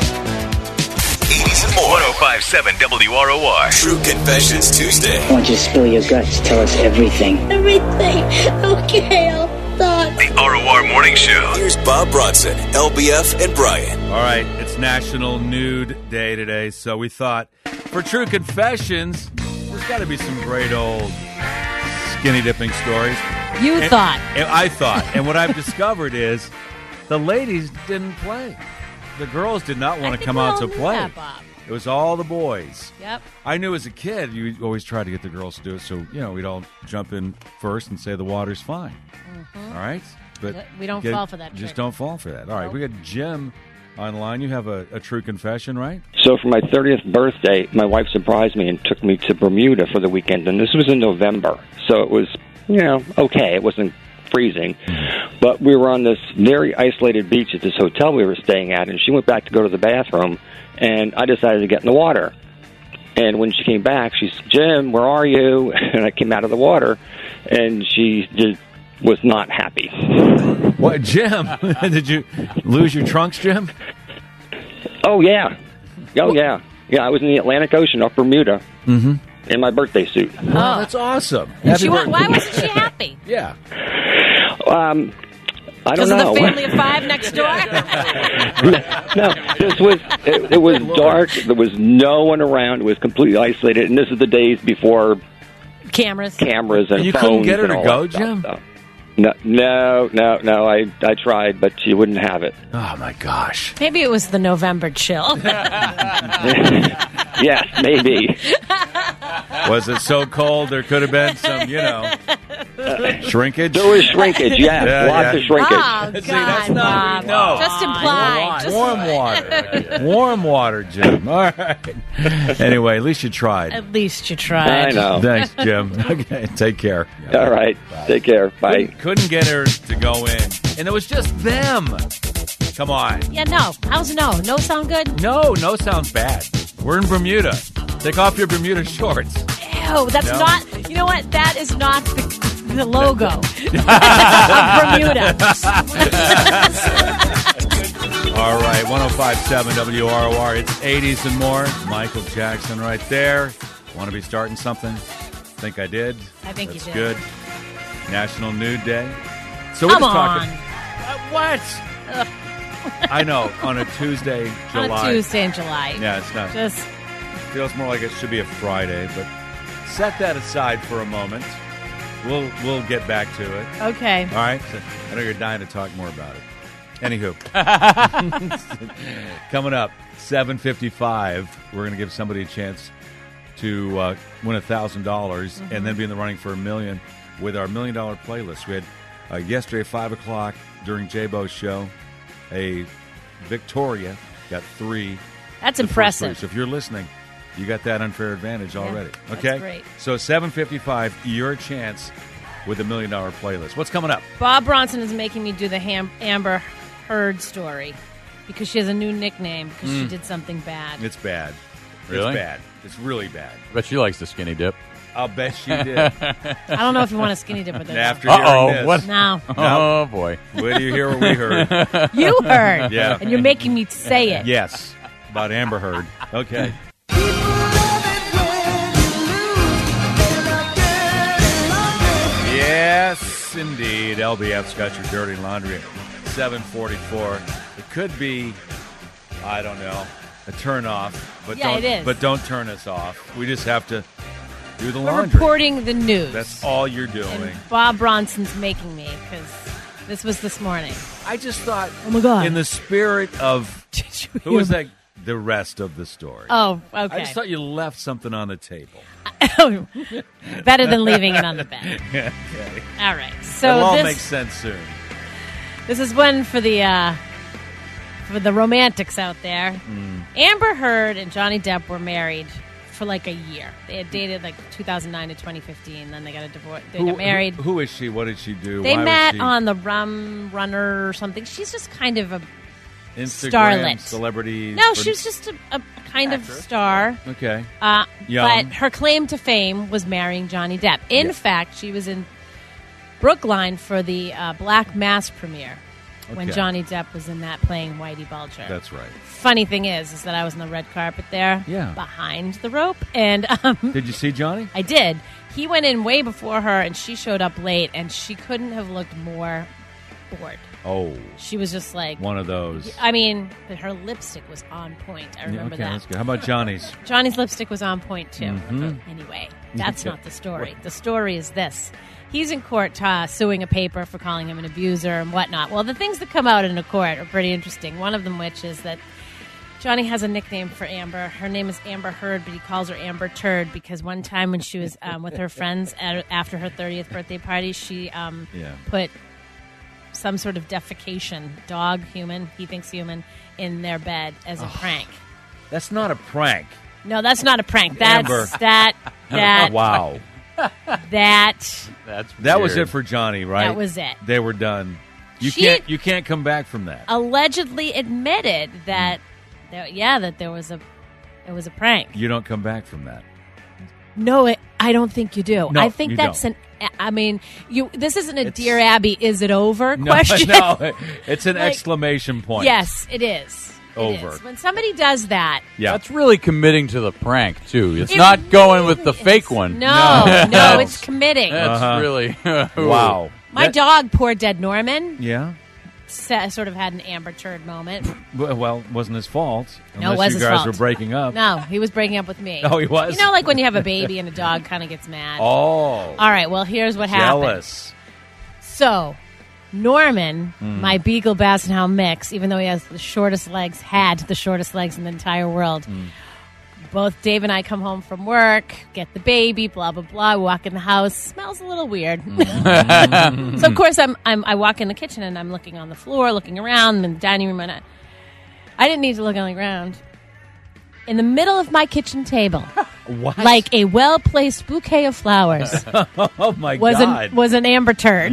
[SPEAKER 9] eighties and more. one oh five seven W R O R. True Confessions Tuesday.
[SPEAKER 6] I want you to spill your guts. Tell us everything.
[SPEAKER 7] Everything. Okay, I'll talk.
[SPEAKER 9] The R O R Morning Show. Here's Bob Bronson, L B F, and Brian.
[SPEAKER 10] All right. It's National Nude Day today, so we thought for True Confessions, there's got to be some great old skinny dipping stories.
[SPEAKER 11] You
[SPEAKER 10] And-
[SPEAKER 11] thought.
[SPEAKER 10] And I thought. And what I've discovered is the ladies didn't play. The girls did not
[SPEAKER 11] I
[SPEAKER 10] want to
[SPEAKER 11] think
[SPEAKER 10] come
[SPEAKER 11] we
[SPEAKER 10] out
[SPEAKER 11] all
[SPEAKER 10] to
[SPEAKER 11] knew
[SPEAKER 10] play.
[SPEAKER 11] that, Bob.
[SPEAKER 10] It was all the boys.
[SPEAKER 11] Yep.
[SPEAKER 10] I knew as a kid you always try to get the girls to do it, so you know we'd all jump in first and say the water's fine.
[SPEAKER 11] Mm-hmm.
[SPEAKER 10] All right, but
[SPEAKER 11] We don't
[SPEAKER 10] get-
[SPEAKER 11] fall for that
[SPEAKER 10] Just
[SPEAKER 11] trick.
[SPEAKER 10] don't fall for that. All right,
[SPEAKER 11] Nope.
[SPEAKER 10] we got Jim online. You have a, a true confession, right?
[SPEAKER 14] So for my thirtieth birthday, my wife surprised me and took me to Bermuda for the weekend, and this was in November, so it was, you know, okay. It wasn't freezing, but we were on this very isolated beach at this hotel we were staying at, and she went back to go to the bathroom, and I decided to get in the water. And when she came back, she said, "Jim, where are you?" And I came out of the water, and she just was not happy.
[SPEAKER 10] What, Jim? Did you lose your trunks, Jim?
[SPEAKER 14] Oh, yeah. Oh, yeah. Yeah, I was in the Atlantic Ocean off Bermuda
[SPEAKER 10] Mm-hmm.
[SPEAKER 14] in my birthday suit.
[SPEAKER 10] Oh, that's awesome.
[SPEAKER 11] She
[SPEAKER 10] Happy
[SPEAKER 11] wa-
[SPEAKER 10] birthday.
[SPEAKER 11] why wasn't she happy?
[SPEAKER 10] Yeah.
[SPEAKER 14] Um, I don't
[SPEAKER 11] Because of
[SPEAKER 14] know.
[SPEAKER 11] the family of five next door?
[SPEAKER 14] No, this was it, it was dark. There was no one around. It was completely isolated, and this is the days before
[SPEAKER 11] Cameras.
[SPEAKER 14] cameras and,
[SPEAKER 10] And you
[SPEAKER 14] phones
[SPEAKER 10] couldn't get her
[SPEAKER 14] and
[SPEAKER 10] to
[SPEAKER 14] all
[SPEAKER 10] go,
[SPEAKER 14] that stuff,
[SPEAKER 10] Jim?
[SPEAKER 14] so. No, no, no, no. I I tried, but she wouldn't have it.
[SPEAKER 10] Oh my gosh.
[SPEAKER 11] Maybe it was the November chill.
[SPEAKER 14] Yes, maybe.
[SPEAKER 10] Was it so cold there could have been some, you know, shrinkage?
[SPEAKER 14] There was shrinkage, yes.
[SPEAKER 10] Yeah,
[SPEAKER 14] Lots
[SPEAKER 10] yeah.
[SPEAKER 14] of shrinkage.
[SPEAKER 11] Oh, God,
[SPEAKER 10] See, that's not,
[SPEAKER 11] Bob.
[SPEAKER 10] no.
[SPEAKER 11] Just imply. Just
[SPEAKER 10] Warm water. Warm water, Jim. All right. Anyway, at least you tried.
[SPEAKER 11] At least you tried.
[SPEAKER 14] I know.
[SPEAKER 10] Thanks, Jim. Okay, take care.
[SPEAKER 14] All right. Take care. Bye.
[SPEAKER 10] Couldn't, couldn't get her to go in. And it was just them. Come on.
[SPEAKER 11] Yeah, no. How's no? No sound good?
[SPEAKER 10] No, no sounds bad. We're in Bermuda. Take off your Bermuda shorts.
[SPEAKER 11] Ew, that's
[SPEAKER 10] No.
[SPEAKER 11] not, you know what? That is not the, the logo of Bermuda.
[SPEAKER 10] All right, one oh five point seven W R O R. It's eighties and more. Michael Jackson right there. Want to be starting something? Think I did.
[SPEAKER 11] I think
[SPEAKER 10] That's
[SPEAKER 11] you did.
[SPEAKER 10] good. National Nude Day. So
[SPEAKER 11] Come
[SPEAKER 10] we're just
[SPEAKER 11] on.
[SPEAKER 10] talking. Uh, what?
[SPEAKER 11] Ugh.
[SPEAKER 10] I know. On a Tuesday, July.
[SPEAKER 11] On a Tuesday in July.
[SPEAKER 10] Yeah, it's not.
[SPEAKER 11] Just
[SPEAKER 10] Feels more like it should be a Friday, but set that aside for a moment. We'll we'll get back to it.
[SPEAKER 11] okay.
[SPEAKER 10] All right. So I know you're dying to talk more about it. Anywho, coming up seven fifty-five, we're going to give somebody a chance to uh, win a thousand dollars
[SPEAKER 11] Mm-hmm.
[SPEAKER 10] and then be in the running for a million with our million dollar playlist. We had uh, yesterday at five o'clock during J-Bo's show, a Victoria got three.
[SPEAKER 11] That's
[SPEAKER 10] the first
[SPEAKER 11] impressive.
[SPEAKER 10] place. So if you're listening, you got that unfair advantage already.
[SPEAKER 11] that's
[SPEAKER 10] Okay,
[SPEAKER 11] great.
[SPEAKER 10] So seven fifty-five, your chance with a million dollar playlist. What's coming up?
[SPEAKER 11] Bob Bronson is making me do the Ham- Amber Heard story because she has a new nickname because she
[SPEAKER 10] Mm.
[SPEAKER 11] did something bad.
[SPEAKER 10] It's bad.
[SPEAKER 12] Really?
[SPEAKER 10] It's bad. It's really bad.
[SPEAKER 12] But she likes the skinny dip.
[SPEAKER 10] I'll bet she did.
[SPEAKER 11] I don't know if you want a skinny dip with it.
[SPEAKER 10] After
[SPEAKER 12] Uh-oh,
[SPEAKER 10] hearing this.
[SPEAKER 12] what?
[SPEAKER 11] No.
[SPEAKER 12] Oh, boy.
[SPEAKER 10] Wait till you hear what we heard.
[SPEAKER 11] You heard.
[SPEAKER 10] Yeah.
[SPEAKER 11] And you're making me say it.
[SPEAKER 10] Yes. About Amber Heard. Okay. Yes, indeed. L B F's got your dirty laundry at seven forty-four. It could be, I don't know, a turn off. But
[SPEAKER 11] Yeah,
[SPEAKER 10] don't,
[SPEAKER 11] it is.
[SPEAKER 10] But don't turn us off. We just have to do the
[SPEAKER 11] We're
[SPEAKER 10] laundry.
[SPEAKER 11] reporting the news.
[SPEAKER 10] That's all you're doing.
[SPEAKER 11] And Bob Bronson's making me because this was this morning.
[SPEAKER 10] I just thought,
[SPEAKER 11] oh my God,
[SPEAKER 10] in the spirit of, who was that? The rest of the story.
[SPEAKER 11] Oh, okay.
[SPEAKER 10] I just thought you left something on the table.
[SPEAKER 11] Better than leaving it on the bed.
[SPEAKER 10] Yeah, okay.
[SPEAKER 11] All right. So
[SPEAKER 10] It'll all
[SPEAKER 11] this,
[SPEAKER 10] make sense soon.
[SPEAKER 11] This is one for the uh, for the romantics out there.
[SPEAKER 10] Mm.
[SPEAKER 11] Amber Heard and Johnny Depp were married for like a year. They had dated like two thousand nine to twenty fifteen. Then they got a divorce. They
[SPEAKER 10] Who-
[SPEAKER 11] got married.
[SPEAKER 10] Who, who is she? What did she do?
[SPEAKER 11] They
[SPEAKER 10] Why was
[SPEAKER 11] met
[SPEAKER 10] she
[SPEAKER 11] on the Rum Runner or something. She's just kind of a
[SPEAKER 10] Instagram
[SPEAKER 11] starlet.
[SPEAKER 10] celebrity.
[SPEAKER 11] No,
[SPEAKER 10] for-
[SPEAKER 11] she was just a, a kind of star.
[SPEAKER 10] Okay.
[SPEAKER 11] Uh,
[SPEAKER 10] Young.
[SPEAKER 11] but her claim to fame was marrying Johnny Depp. In
[SPEAKER 10] Yeah.
[SPEAKER 11] fact, she was in Brookline for the uh, Black Mass premiere when
[SPEAKER 10] Okay.
[SPEAKER 11] Johnny Depp was in that playing Whitey Bulger.
[SPEAKER 10] That's right.
[SPEAKER 11] Funny thing is, is that I was on the red carpet there,
[SPEAKER 10] Yeah.
[SPEAKER 11] behind the rope, and um,
[SPEAKER 10] Did you see Johnny?
[SPEAKER 11] I did. He went in way before her, and she showed up late, and she couldn't have looked more bored.
[SPEAKER 10] Oh,
[SPEAKER 11] She was just like
[SPEAKER 10] one of those.
[SPEAKER 11] I mean, but her lipstick was on point. I remember
[SPEAKER 10] okay,
[SPEAKER 11] that.
[SPEAKER 10] that's good. How about Johnny's?
[SPEAKER 11] Johnny's lipstick was on point, too.
[SPEAKER 10] Mhm.
[SPEAKER 11] Anyway, that's
[SPEAKER 10] Okay.
[SPEAKER 11] not the story. The story is this. He's in court uh, suing a paper for calling him an abuser and whatnot. Well, the things that come out in a court are pretty interesting. One of them, which is that Johnny has a nickname for Amber. Her name is Amber Heard, but he calls her Amber Turd because one time when she was um, with her friends at, after her thirtieth birthday party, she um,
[SPEAKER 10] Yeah.
[SPEAKER 11] put some sort of defecation, dog, human, he thinks human, in their bed as a prank.
[SPEAKER 10] That's not a prank.
[SPEAKER 11] No, that's not a prank. That's
[SPEAKER 10] Amber.
[SPEAKER 11] that that
[SPEAKER 10] Wow.
[SPEAKER 11] that
[SPEAKER 12] That's
[SPEAKER 10] That was
[SPEAKER 12] weird.
[SPEAKER 10] it for Johnny, right?
[SPEAKER 11] That was it.
[SPEAKER 10] They were done. You
[SPEAKER 11] She-
[SPEAKER 10] can't. You can't come back from that.
[SPEAKER 11] allegedly admitted that, that yeah, that there was a it was a prank.
[SPEAKER 10] You don't come back from that.
[SPEAKER 11] No, it, I don't think you do.
[SPEAKER 10] No,
[SPEAKER 11] I think
[SPEAKER 10] you
[SPEAKER 11] that's
[SPEAKER 10] don't.
[SPEAKER 11] an. I mean, you. This isn't a Dear Abby, is it over
[SPEAKER 10] No,
[SPEAKER 11] question?
[SPEAKER 10] no, it's an
[SPEAKER 11] Like,
[SPEAKER 10] exclamation point.
[SPEAKER 11] Yes, it is. It
[SPEAKER 10] Over.
[SPEAKER 11] is. When somebody does that,
[SPEAKER 10] Yeah.
[SPEAKER 12] That's really committing to the prank, too. It's
[SPEAKER 11] It
[SPEAKER 12] not going with the fake one.
[SPEAKER 11] no, no,
[SPEAKER 12] No.
[SPEAKER 11] it's committing.
[SPEAKER 12] That's
[SPEAKER 10] Uh-huh.
[SPEAKER 12] really...
[SPEAKER 10] Wow.
[SPEAKER 11] My
[SPEAKER 10] That-
[SPEAKER 11] dog, poor dead Norman,
[SPEAKER 10] Yeah.
[SPEAKER 11] sa- sort of had an Amber Turd moment.
[SPEAKER 10] Well, well, it wasn't his fault.
[SPEAKER 11] No,
[SPEAKER 10] Unless
[SPEAKER 11] it was
[SPEAKER 10] you
[SPEAKER 11] his
[SPEAKER 10] guys
[SPEAKER 11] fault.
[SPEAKER 10] were breaking up.
[SPEAKER 11] No, he was breaking up with me.
[SPEAKER 10] Oh, he was?
[SPEAKER 11] You know, like when you have a baby and a dog kind of gets mad.
[SPEAKER 10] Oh.
[SPEAKER 11] All right, well, here's what happened.
[SPEAKER 10] Jealous.
[SPEAKER 11] So, Norman,
[SPEAKER 10] Mm.
[SPEAKER 11] my Beagle Basset Hound mix, even though he has the shortest legs, had the shortest legs in the entire world,
[SPEAKER 10] Mm.
[SPEAKER 11] both Dave and I come home from work, get the baby, blah, blah, blah. We walk in the house. Smells a little weird. So, of course, I'm, I'm, I walk in the kitchen, and I'm looking on the floor, looking around in the dining room. And I, I didn't need to look on the ground. In the middle of my kitchen table,
[SPEAKER 10] what?
[SPEAKER 11] like a well-placed bouquet of flowers,
[SPEAKER 10] oh, my
[SPEAKER 11] was
[SPEAKER 10] God.
[SPEAKER 11] An, was an amber turd.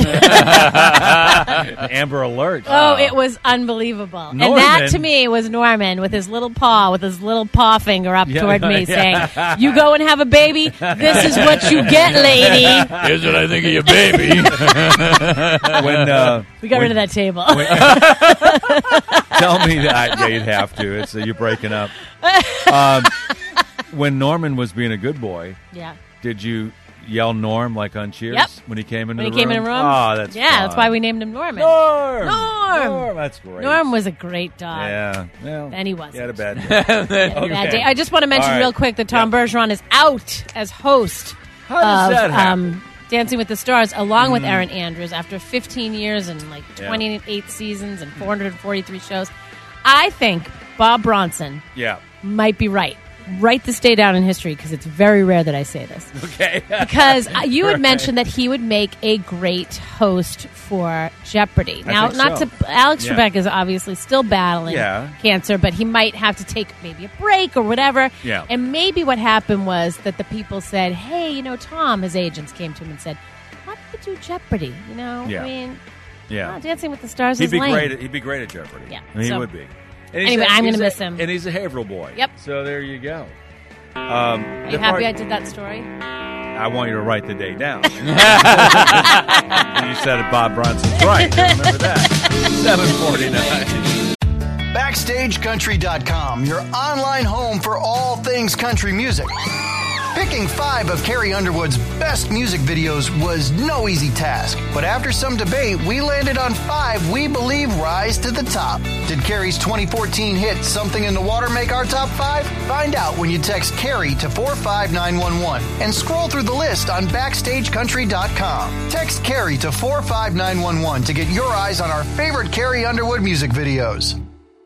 [SPEAKER 10] Amber alert.
[SPEAKER 11] Oh, it was unbelievable.
[SPEAKER 10] Norman.
[SPEAKER 11] And that, to me, was Norman with his little paw, with his little paw finger up
[SPEAKER 12] Yeah,
[SPEAKER 11] toward me,
[SPEAKER 12] yeah.
[SPEAKER 11] saying, you go and have a baby, this is what you get, lady.
[SPEAKER 12] Here's what I think of your baby.
[SPEAKER 10] when uh,
[SPEAKER 11] We got
[SPEAKER 10] when,
[SPEAKER 11] rid of that table.
[SPEAKER 10] when- tell me that. Yeah, you'd have to. It's uh, you're breaking up. Um, when Norman was being a good boy,
[SPEAKER 11] Yeah.
[SPEAKER 10] did you yell Norm like on Cheers
[SPEAKER 11] Yep.
[SPEAKER 10] when he came into
[SPEAKER 11] When
[SPEAKER 10] the
[SPEAKER 11] he came
[SPEAKER 10] room?
[SPEAKER 11] in the room?
[SPEAKER 10] Oh, that's
[SPEAKER 11] Yeah,
[SPEAKER 10] fun.
[SPEAKER 11] that's why we named him Norman.
[SPEAKER 10] Norm!
[SPEAKER 11] Norm!
[SPEAKER 10] Norm, that's great.
[SPEAKER 11] Norm was a great dog.
[SPEAKER 10] Yeah. Well,
[SPEAKER 11] And he wasn't.
[SPEAKER 10] He had a bad
[SPEAKER 11] He had a bad
[SPEAKER 10] Okay.
[SPEAKER 11] day. I just want to mention
[SPEAKER 10] All right.
[SPEAKER 11] real quick that Tom Bergeron is out as host
[SPEAKER 10] How does
[SPEAKER 11] of
[SPEAKER 10] that happen?
[SPEAKER 11] um, Dancing with the Stars, along with
[SPEAKER 10] Mm.
[SPEAKER 11] Erin Andrews, after fifteen years and like
[SPEAKER 10] Yeah.
[SPEAKER 11] twenty-eight seasons and four hundred forty-three shows. I think Bob Bronson
[SPEAKER 10] Yeah.
[SPEAKER 11] might be right. Write this day down in history because it's very rare that I say this.
[SPEAKER 10] Okay.
[SPEAKER 11] Because uh, you had
[SPEAKER 10] Right.
[SPEAKER 11] mentioned that he would make a great host for Jeopardy.
[SPEAKER 10] I
[SPEAKER 11] Now,
[SPEAKER 10] think
[SPEAKER 11] not
[SPEAKER 10] so.
[SPEAKER 11] to Alex
[SPEAKER 10] Yeah.
[SPEAKER 11] Trebek is obviously still battling
[SPEAKER 10] Yeah.
[SPEAKER 11] cancer, but he might have to take maybe a break or whatever.
[SPEAKER 10] Yeah.
[SPEAKER 11] And maybe what happened was that the people said, "Hey, you know, Tom," his agents came to him and said, "Why don't you do Jeopardy?" You know,
[SPEAKER 10] Yeah.
[SPEAKER 11] I mean,
[SPEAKER 10] Yeah.
[SPEAKER 11] oh, Dancing with the Stars
[SPEAKER 10] He'd
[SPEAKER 11] is
[SPEAKER 10] be
[SPEAKER 11] lame.
[SPEAKER 10] great. At, he'd be great at Jeopardy.
[SPEAKER 11] Yeah.
[SPEAKER 10] And he
[SPEAKER 11] So-
[SPEAKER 10] would be. And he's
[SPEAKER 11] Anyway,
[SPEAKER 10] a-
[SPEAKER 11] I'm
[SPEAKER 10] he's
[SPEAKER 11] gonna
[SPEAKER 10] a-
[SPEAKER 11] miss him.
[SPEAKER 10] And he's a Haverhill boy.
[SPEAKER 11] Yep.
[SPEAKER 10] So there you go. Um,
[SPEAKER 11] Are
[SPEAKER 10] the
[SPEAKER 11] you happy
[SPEAKER 10] part-
[SPEAKER 11] I did that story?
[SPEAKER 10] I want you to write the day down. You said it, Bob Bronson's right. Remember that. seven forty-nine.
[SPEAKER 1] Backstage Country dot com, your online home for all things country music. Picking five of Carrie Underwood's best music videos was no easy task, but after some debate, we landed on five we believe rise to the top. Did Carrie's twenty fourteen hit Something in the Water make our top five? Find out when you text Carrie to four five nine one one and scroll through the list on Backstage Country dot com. Text Carrie to four five nine one one to get your eyes on our favorite Carrie Underwood music videos.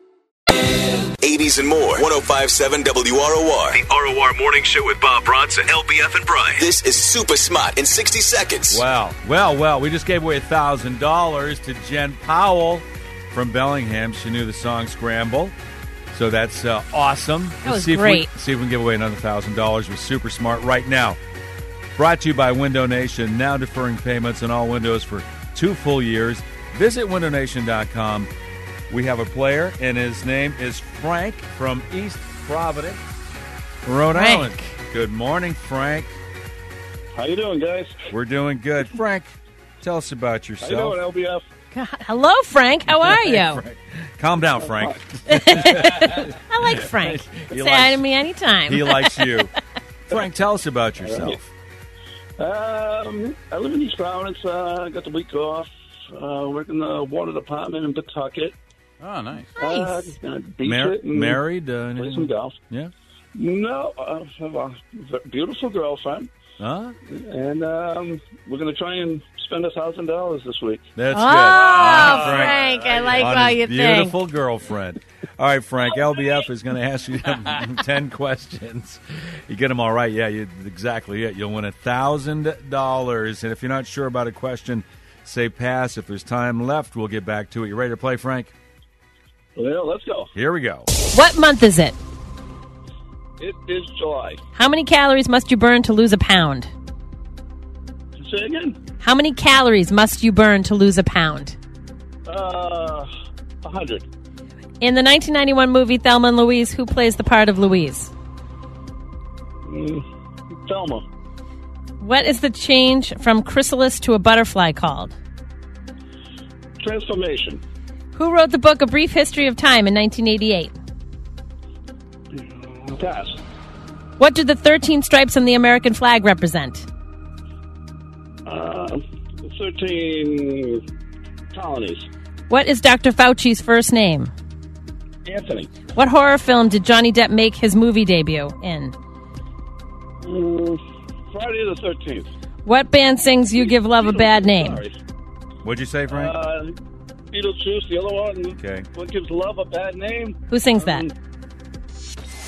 [SPEAKER 9] eighties and more. one oh five point seven W R O R.
[SPEAKER 15] The R O R Morning Show with Bob Bronson, L B F, and Brian.
[SPEAKER 9] This is Super Smart in sixty seconds.
[SPEAKER 10] Wow. Well, well, we just gave away one thousand dollars to Jen Powell from Bellingham. She knew the song Scramble. So that's uh, awesome.
[SPEAKER 11] That was
[SPEAKER 10] Let's see
[SPEAKER 11] great.
[SPEAKER 10] If we, see if we can give away another one thousand dollars with Super Smart right now. Brought to you by Window Nation, now deferring payments on all windows for two full years. Visit window nation dot com. We have a player, and his name is Frank from East Providence, Rhode
[SPEAKER 11] Frank.
[SPEAKER 10] Island. Good morning, Frank.
[SPEAKER 16] How you doing, guys?
[SPEAKER 10] We're doing good. Frank, tell us about
[SPEAKER 16] How
[SPEAKER 10] yourself.
[SPEAKER 16] you doing, L B F?
[SPEAKER 11] God, hello, Frank. How are you?
[SPEAKER 10] Frank. Calm down, Frank.
[SPEAKER 11] I like Frank.
[SPEAKER 10] He
[SPEAKER 11] Say
[SPEAKER 10] likes-
[SPEAKER 11] hi to me anytime.
[SPEAKER 10] He likes you. Frank, tell us about yourself.
[SPEAKER 16] Um, I live in East Providence. Uh, I got the week off. Uh, work in the water department in Pawtucket.
[SPEAKER 12] Oh, nice.
[SPEAKER 16] Uh, just gonna beach
[SPEAKER 10] Mar-
[SPEAKER 16] it and
[SPEAKER 10] married? Uh,
[SPEAKER 16] play some golf.
[SPEAKER 10] Yeah.
[SPEAKER 16] No, I have a v- beautiful girlfriend,
[SPEAKER 10] Huh?
[SPEAKER 16] and um, we're going to try and spend a thousand dollars this week.
[SPEAKER 10] That's
[SPEAKER 11] Oh,
[SPEAKER 10] good. All right,
[SPEAKER 11] Frank, I like
[SPEAKER 10] On
[SPEAKER 11] how
[SPEAKER 10] his
[SPEAKER 11] you think.
[SPEAKER 10] beautiful girlfriend. All right, Frank, L B F is going to ask you ten questions. You get them all right, yeah, you, exactly it. You'll win one thousand dollars. And if you're not sure about a question, say pass. If there's time left, we'll get back to it. You ready to play, Frank?
[SPEAKER 16] Well, let's go.
[SPEAKER 10] Here we go.
[SPEAKER 11] What month is it?
[SPEAKER 16] It is July.
[SPEAKER 11] How many calories must you burn to lose a pound?
[SPEAKER 16] Say again.
[SPEAKER 11] How many calories must you burn to lose a pound?
[SPEAKER 16] Uh, a hundred.
[SPEAKER 11] In the nineteen ninety-one movie Thelma and Louise, who plays the part of Louise?
[SPEAKER 16] Mm, Thelma.
[SPEAKER 11] What is the change from chrysalis to a butterfly called?
[SPEAKER 16] Transformation.
[SPEAKER 11] Who wrote the book A Brief History of Time in nineteen eighty-eight?
[SPEAKER 16] Pass.
[SPEAKER 11] What do the thirteen stripes on the American flag represent?
[SPEAKER 16] Uh, thirteen colonies.
[SPEAKER 11] What is Doctor Fauci's first name?
[SPEAKER 16] Anthony.
[SPEAKER 11] What horror film did Johnny Depp make his movie debut in?
[SPEAKER 16] Mm, Friday the thirteenth.
[SPEAKER 11] What band sings You Give Love a Bad Name?
[SPEAKER 16] Sorry.
[SPEAKER 10] What'd you say, Frank?
[SPEAKER 16] Uh, Beetlejuice, the other one.
[SPEAKER 10] Okay.
[SPEAKER 16] What gives love a bad name?
[SPEAKER 11] Who sings that?
[SPEAKER 16] Um,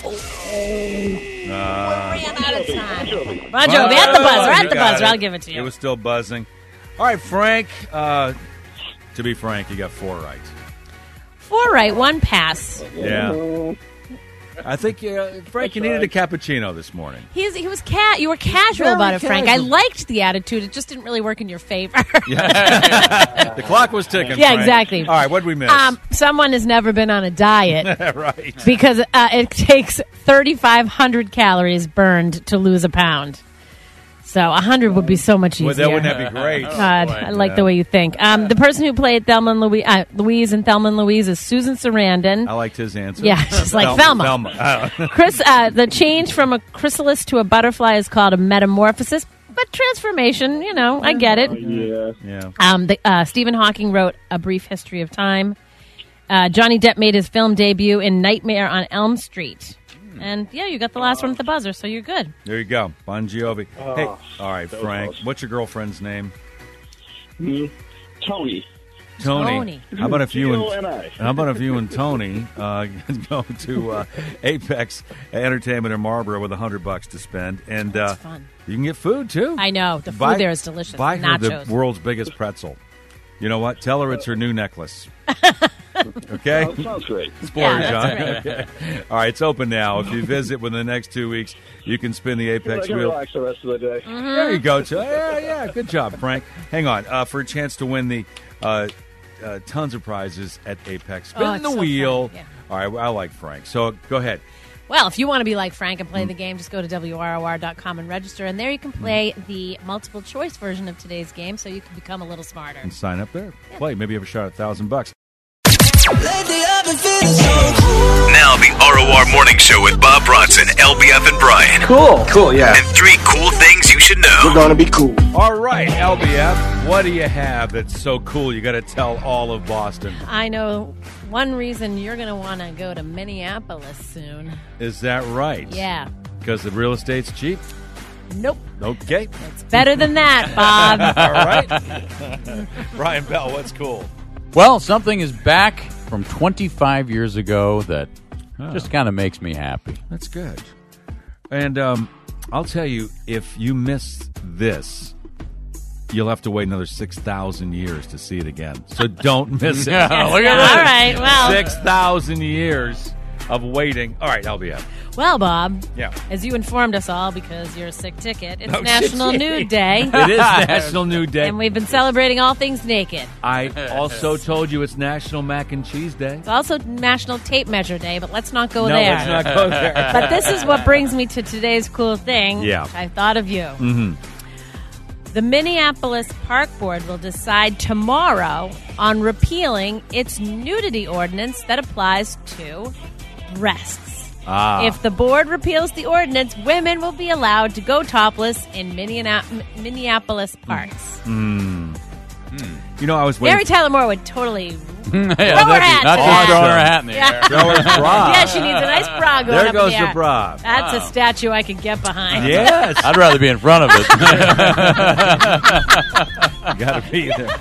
[SPEAKER 10] Uh,
[SPEAKER 11] ran out of time.
[SPEAKER 16] Jovi.
[SPEAKER 11] Bon Jovi, at the buzzer, at
[SPEAKER 10] You
[SPEAKER 11] the
[SPEAKER 10] got
[SPEAKER 11] buzzer.
[SPEAKER 10] it.
[SPEAKER 11] I'll give it to you.
[SPEAKER 10] It was still buzzing. All right, Frank. Uh, to be frank, you got four right.
[SPEAKER 11] Four right, one pass.
[SPEAKER 10] Yeah. I think, uh, Frank, you needed a cappuccino this morning.
[SPEAKER 11] He's, he was ca- You were casual
[SPEAKER 10] Very
[SPEAKER 11] about it, Frank. I
[SPEAKER 10] casual.
[SPEAKER 11] liked the attitude. It just didn't really work in your favor.
[SPEAKER 10] The clock was ticking.
[SPEAKER 11] Yeah,
[SPEAKER 10] Frank.
[SPEAKER 11] exactly.
[SPEAKER 10] All right, what did we miss?
[SPEAKER 11] Um, someone has never been on a diet
[SPEAKER 10] Right.
[SPEAKER 11] because uh, it takes thirty-five hundred calories burned to lose a pound. So one hundred would be so much easier.
[SPEAKER 10] Well, that wouldn't that be great?
[SPEAKER 11] God, I like
[SPEAKER 10] Yeah.
[SPEAKER 11] the way you think. Um, the person who played Thelma and Louise, uh, Louise and Thelma and Louise is Susan Sarandon.
[SPEAKER 10] I liked his answer.
[SPEAKER 11] Yeah, just like Thelma.
[SPEAKER 10] Thelma.
[SPEAKER 11] Chris, uh, the change from a chrysalis to a butterfly is called a metamorphosis, but transformation, you know, I get it.
[SPEAKER 16] Yeah.
[SPEAKER 10] Yeah.
[SPEAKER 11] Um, the, uh, Stephen Hawking wrote A Brief History of Time. Uh, Johnny Depp made his film debut in Nightmare on Elm Street. And, yeah, you got the last one at the buzzer, so you're good.
[SPEAKER 10] There you go. Bon Jovi.
[SPEAKER 16] Oh,
[SPEAKER 10] hey, all right,
[SPEAKER 16] that was
[SPEAKER 10] Frank.
[SPEAKER 16] close.
[SPEAKER 10] What's your girlfriend's name?
[SPEAKER 16] Mm, Tony.
[SPEAKER 10] Tony.
[SPEAKER 11] Tony.
[SPEAKER 10] How about if you
[SPEAKER 16] T O N
[SPEAKER 10] and
[SPEAKER 16] I.
[SPEAKER 10] how about if you and Tony uh, go to uh, Apex Entertainment in Marlboro with a hundred bucks to spend, and uh,
[SPEAKER 11] That's fun.
[SPEAKER 10] you can get food too.
[SPEAKER 11] I know. The food
[SPEAKER 10] Buy-
[SPEAKER 11] there is delicious.
[SPEAKER 10] Buy her
[SPEAKER 11] Nachos.
[SPEAKER 10] the world's biggest pretzel. You know what? Tell her it's her new necklace. Okay?
[SPEAKER 16] Oh, sounds great.
[SPEAKER 10] Splurge,
[SPEAKER 11] Yeah,
[SPEAKER 10] huh?
[SPEAKER 11] that's
[SPEAKER 10] Okay. All right, it's open now. If you visit within the next two weeks, you can spin the
[SPEAKER 16] I
[SPEAKER 10] Apex
[SPEAKER 16] can
[SPEAKER 10] wheel.
[SPEAKER 16] relax the rest of the day.
[SPEAKER 10] There you go. Ch- Yeah, yeah. Good job, Frank. Hang on. Uh, for a chance to win the uh, uh, tons of prizes at Apex. Spin
[SPEAKER 11] Oh, it's
[SPEAKER 10] the
[SPEAKER 11] so
[SPEAKER 10] wheel.
[SPEAKER 11] fun, yeah.
[SPEAKER 10] All right, well, I like Frank. So go ahead.
[SPEAKER 11] Well, if you want to be like Frank and
[SPEAKER 10] Mm.
[SPEAKER 11] play the game, just go to W R O R dot com and register. And there you can play the multiple choice version of today's game so you can become a little smarter.
[SPEAKER 10] And sign up there. Play. Maybe you have a shot at a thousand bucks.
[SPEAKER 15] Now the R O R Morning Show with Bob Bronson, L B F, and Brian.
[SPEAKER 4] Cool. Cool, yeah.
[SPEAKER 15] And three cool things you should know.
[SPEAKER 4] We're gonna be cool.
[SPEAKER 10] All right, L B F, what do you have that's so cool you got to tell all of Boston?
[SPEAKER 11] I know one reason you're going to want to go to Minneapolis soon.
[SPEAKER 10] Is that right?
[SPEAKER 11] Yeah.
[SPEAKER 10] Because the real estate's cheap?
[SPEAKER 11] Nope.
[SPEAKER 10] Okay.
[SPEAKER 11] It's better than that, Bob.
[SPEAKER 10] All right. Brian Bell, what's cool?
[SPEAKER 12] Well, something is back from twenty-five years ago that
[SPEAKER 10] Oh.
[SPEAKER 12] just kind of makes me happy.
[SPEAKER 10] That's good. And um, I'll tell you, if you miss this, you'll have to wait another six thousand years to see it again. So don't miss it.
[SPEAKER 12] Yeah, look at
[SPEAKER 11] All
[SPEAKER 12] that.
[SPEAKER 11] right, well.
[SPEAKER 10] six thousand years of waiting. All right, L B F.
[SPEAKER 11] Well, Bob,
[SPEAKER 10] Yeah.
[SPEAKER 11] as you informed us all because you're a sick ticket, it's
[SPEAKER 10] Oh,
[SPEAKER 11] National
[SPEAKER 10] shit.
[SPEAKER 11] Nude Day.
[SPEAKER 10] It is National Nude Day.
[SPEAKER 11] And we've been celebrating all things naked.
[SPEAKER 10] I also told you it's National Mac and Cheese Day.
[SPEAKER 11] It's also National Tape Measure Day, but let's not go
[SPEAKER 10] no,
[SPEAKER 11] there.
[SPEAKER 10] let's not go there.
[SPEAKER 11] But this is what brings me to today's cool thing.
[SPEAKER 10] Yeah.
[SPEAKER 11] I thought of you.
[SPEAKER 10] Mm-hmm.
[SPEAKER 11] The Minneapolis Park Board will decide tomorrow on repealing its nudity ordinance that applies to breasts.
[SPEAKER 10] Ah.
[SPEAKER 11] If the board repeals the ordinance, women will be allowed to go topless in Minneana- Minneapolis parks.
[SPEAKER 10] Mm. You know, I was waiting.
[SPEAKER 11] Mary Tyler Moore would totally
[SPEAKER 12] yeah,
[SPEAKER 11] throw her
[SPEAKER 12] that'd
[SPEAKER 11] hat.
[SPEAKER 12] be, not
[SPEAKER 11] to
[SPEAKER 12] just
[SPEAKER 11] that.
[SPEAKER 12] throwing her hat in the
[SPEAKER 11] Yeah.
[SPEAKER 12] air.
[SPEAKER 10] Throw her bra.
[SPEAKER 11] Yeah, she needs a nice bra going
[SPEAKER 10] There
[SPEAKER 11] up
[SPEAKER 10] goes
[SPEAKER 11] in the,
[SPEAKER 10] the bra.
[SPEAKER 11] That's
[SPEAKER 12] Wow.
[SPEAKER 11] a statue I could get behind.
[SPEAKER 10] Yes.
[SPEAKER 12] I'd rather be in front of it.
[SPEAKER 10] Got to be there.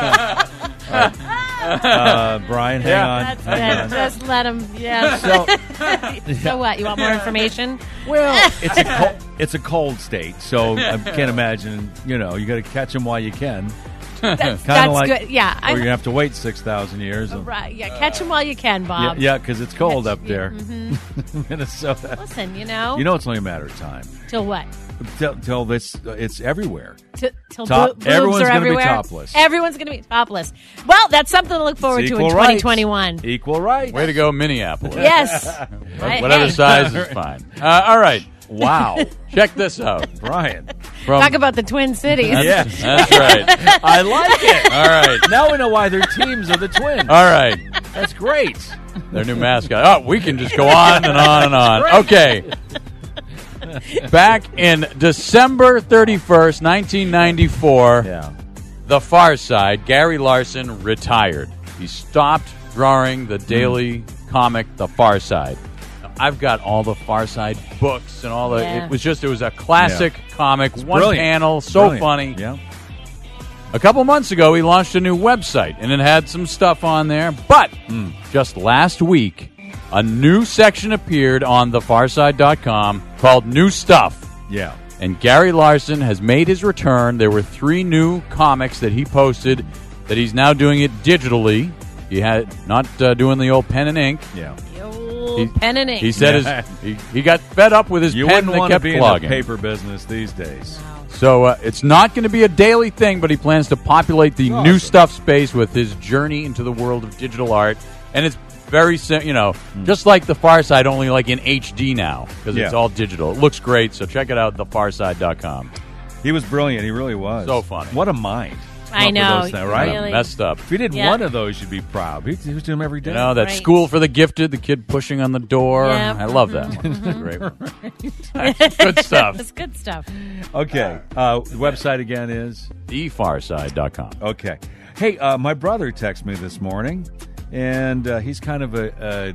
[SPEAKER 10] Uh, Brian, hang
[SPEAKER 12] Yeah.
[SPEAKER 10] on.
[SPEAKER 11] That's
[SPEAKER 10] Hang
[SPEAKER 11] it.
[SPEAKER 10] on.
[SPEAKER 11] Just let him. Yeah.
[SPEAKER 10] So-
[SPEAKER 11] So what? You want more information?
[SPEAKER 10] Well, it's a cold, it's a cold state, so I can't imagine. You know, you got to catch them while you can.
[SPEAKER 11] That's,
[SPEAKER 10] Kind
[SPEAKER 11] that's
[SPEAKER 10] of like,
[SPEAKER 11] good. Yeah.
[SPEAKER 10] or you're gonna have to wait six thousand years. and-
[SPEAKER 11] Right. Yeah. Catch him while you can,
[SPEAKER 10] yeah,
[SPEAKER 11] Bob.
[SPEAKER 10] yeah, because it's cold
[SPEAKER 11] Catch-
[SPEAKER 10] up there,
[SPEAKER 11] Mhm.
[SPEAKER 10] Minnesota.
[SPEAKER 11] Listen, you know.
[SPEAKER 10] You know, it's only a matter of time.
[SPEAKER 11] Till what?
[SPEAKER 10] Till, till this, it's everywhere.
[SPEAKER 11] T- till
[SPEAKER 10] Top-
[SPEAKER 11] bo- boobs
[SPEAKER 10] everyone's
[SPEAKER 11] are
[SPEAKER 10] gonna be
[SPEAKER 11] everywhere.
[SPEAKER 10] topless.
[SPEAKER 11] Everyone's going to be topless. Well, that's something to look forward
[SPEAKER 10] It's
[SPEAKER 11] to in
[SPEAKER 10] equal
[SPEAKER 11] twenty
[SPEAKER 10] rights.
[SPEAKER 11] twenty-one.
[SPEAKER 10] Equal right.
[SPEAKER 12] Way to go, Minneapolis.
[SPEAKER 11] Yes. Right,
[SPEAKER 12] Whatever
[SPEAKER 11] hey.
[SPEAKER 12] size is fine. Uh, all right.
[SPEAKER 10] Wow,
[SPEAKER 12] Check this out.
[SPEAKER 10] Brian.
[SPEAKER 12] From,
[SPEAKER 11] Talk about the Twin Cities.
[SPEAKER 10] Yes,
[SPEAKER 12] That's right.
[SPEAKER 10] I like it.
[SPEAKER 12] All right.
[SPEAKER 10] Now we know why their teams are the Twins.
[SPEAKER 12] All right.
[SPEAKER 10] That's great.
[SPEAKER 12] Their new mascot. Oh, we can just go on and on and on. Okay. Back in December thirty-first, nineteen ninety-four,
[SPEAKER 10] Yeah.
[SPEAKER 12] The Far Side, Gary Larson retired. He stopped drawing the daily comic The Far Side. Now, I've got all the Far Side books and all the.
[SPEAKER 11] Yeah.
[SPEAKER 12] It was just it was a classic comic, one
[SPEAKER 10] brilliant.
[SPEAKER 12] panel, so
[SPEAKER 10] Brilliant.
[SPEAKER 12] funny.
[SPEAKER 10] Yeah.
[SPEAKER 12] A couple months ago, he launched a new website, and it had some stuff on there. But
[SPEAKER 10] Hmm.
[SPEAKER 12] just last week, a new section appeared on the far side dot com called New Stuff.
[SPEAKER 10] Yeah.
[SPEAKER 12] And Gary Larson has made his return. There were three new comics that he posted that he's now doing it digitally. He had not uh, doing the old pen and ink.
[SPEAKER 10] Yeah.
[SPEAKER 11] The old
[SPEAKER 12] He,
[SPEAKER 11] pen and ink.
[SPEAKER 12] he said
[SPEAKER 10] Yeah.
[SPEAKER 12] his, he, he got fed up with his
[SPEAKER 10] You
[SPEAKER 12] pen
[SPEAKER 10] wouldn't
[SPEAKER 12] that
[SPEAKER 10] want to
[SPEAKER 12] kept
[SPEAKER 10] be in
[SPEAKER 12] clogging.
[SPEAKER 10] the paper business these days.
[SPEAKER 12] So uh, it's not going to be a daily thing, but he plans to populate the
[SPEAKER 10] Awesome.
[SPEAKER 12] New Stuff space with his journey into the world of digital art. And it's very, sim- you know,
[SPEAKER 10] Hmm.
[SPEAKER 12] just like the Far Side, only like in H D now because it's
[SPEAKER 10] Yeah.
[SPEAKER 12] all digital. It looks great, so check it out, the far side dot com.
[SPEAKER 10] He was brilliant. He really was.
[SPEAKER 12] So funny.
[SPEAKER 10] What a mind.
[SPEAKER 11] I
[SPEAKER 10] Come up with
[SPEAKER 11] know,
[SPEAKER 10] those things, right?
[SPEAKER 11] really.
[SPEAKER 12] Messed up.
[SPEAKER 10] If he did
[SPEAKER 11] Yeah.
[SPEAKER 10] one of those, you'd be proud. He, he was doing them every day.
[SPEAKER 12] You know, that
[SPEAKER 11] Right.
[SPEAKER 12] school for the gifted, the kid pushing on the door.
[SPEAKER 11] Yeah.
[SPEAKER 12] I love that one. It's a great one. Good stuff.
[SPEAKER 11] It's good stuff.
[SPEAKER 10] Okay. Uh, the website again is?
[SPEAKER 12] the far side dot com.
[SPEAKER 10] Okay. Hey, uh, my brother texted me this morning, and uh, he's kind of a, a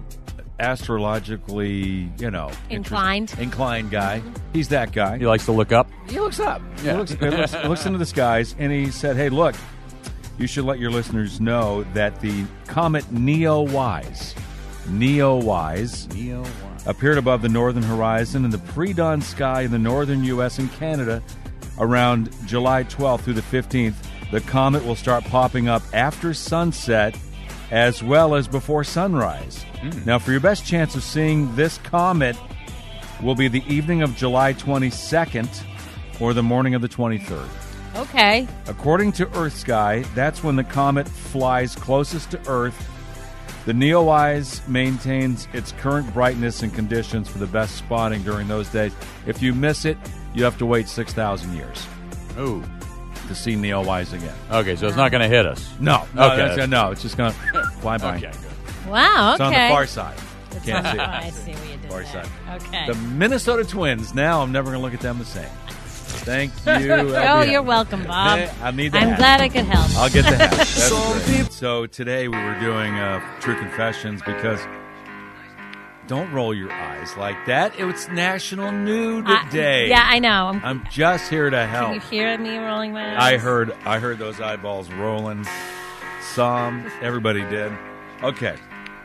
[SPEAKER 10] astrologically, you know,
[SPEAKER 11] Inclined.
[SPEAKER 10] interest- inclined guy. He's that guy.
[SPEAKER 12] He likes to look up.
[SPEAKER 10] He looks up.
[SPEAKER 12] Yeah.
[SPEAKER 10] He looks, he looks, looks into the skies, and he said, hey, look, you should let your listeners know that the comet Neowise, Neowise,
[SPEAKER 12] Neo
[SPEAKER 10] appeared above the northern horizon in the pre-dawn sky in the northern U S and Canada around July twelfth through the fifteenth. The comet will start popping up after sunset as well as before sunrise. Mm. Now, for your best chance of seeing this comet will be the evening of July twenty-second or the morning of the twenty-third.
[SPEAKER 11] Okay.
[SPEAKER 10] According to Earth Sky, that's when the comet flies closest to Earth. The Neowise maintains its current brightness and conditions for the best spotting during those days. If you miss it, you have to wait six thousand years
[SPEAKER 12] Ooh.
[SPEAKER 10] to see Neowise again.
[SPEAKER 12] Okay, so it's not going to hit us.
[SPEAKER 10] No, no,
[SPEAKER 12] Okay.
[SPEAKER 10] that's, no it's just going to fly by.
[SPEAKER 12] Okay, good.
[SPEAKER 11] Wow,
[SPEAKER 10] It's
[SPEAKER 11] okay.
[SPEAKER 10] on the far side.
[SPEAKER 11] It's
[SPEAKER 10] Can't
[SPEAKER 11] on
[SPEAKER 10] see
[SPEAKER 11] the-
[SPEAKER 10] it.
[SPEAKER 11] I see what you did
[SPEAKER 10] Far
[SPEAKER 11] there.
[SPEAKER 10] side.
[SPEAKER 11] Okay.
[SPEAKER 10] The Minnesota Twins. Now I'm never going to look at them the same. Thank you.
[SPEAKER 11] Oh, you're welcome, Bob.
[SPEAKER 10] I need the
[SPEAKER 11] I'm
[SPEAKER 10] hat.
[SPEAKER 11] glad I could help.
[SPEAKER 10] I'll get the hat. That's great. So today we were doing uh, True Confessions because don't roll your eyes like that. It was National Nude
[SPEAKER 11] I-
[SPEAKER 10] Day.
[SPEAKER 11] yeah, I know. I'm,
[SPEAKER 10] I'm just here to
[SPEAKER 11] can
[SPEAKER 10] help.
[SPEAKER 11] you hear me rolling my eyes?
[SPEAKER 10] I heard. I heard those eyeballs rolling. Some. Everybody did. Okay.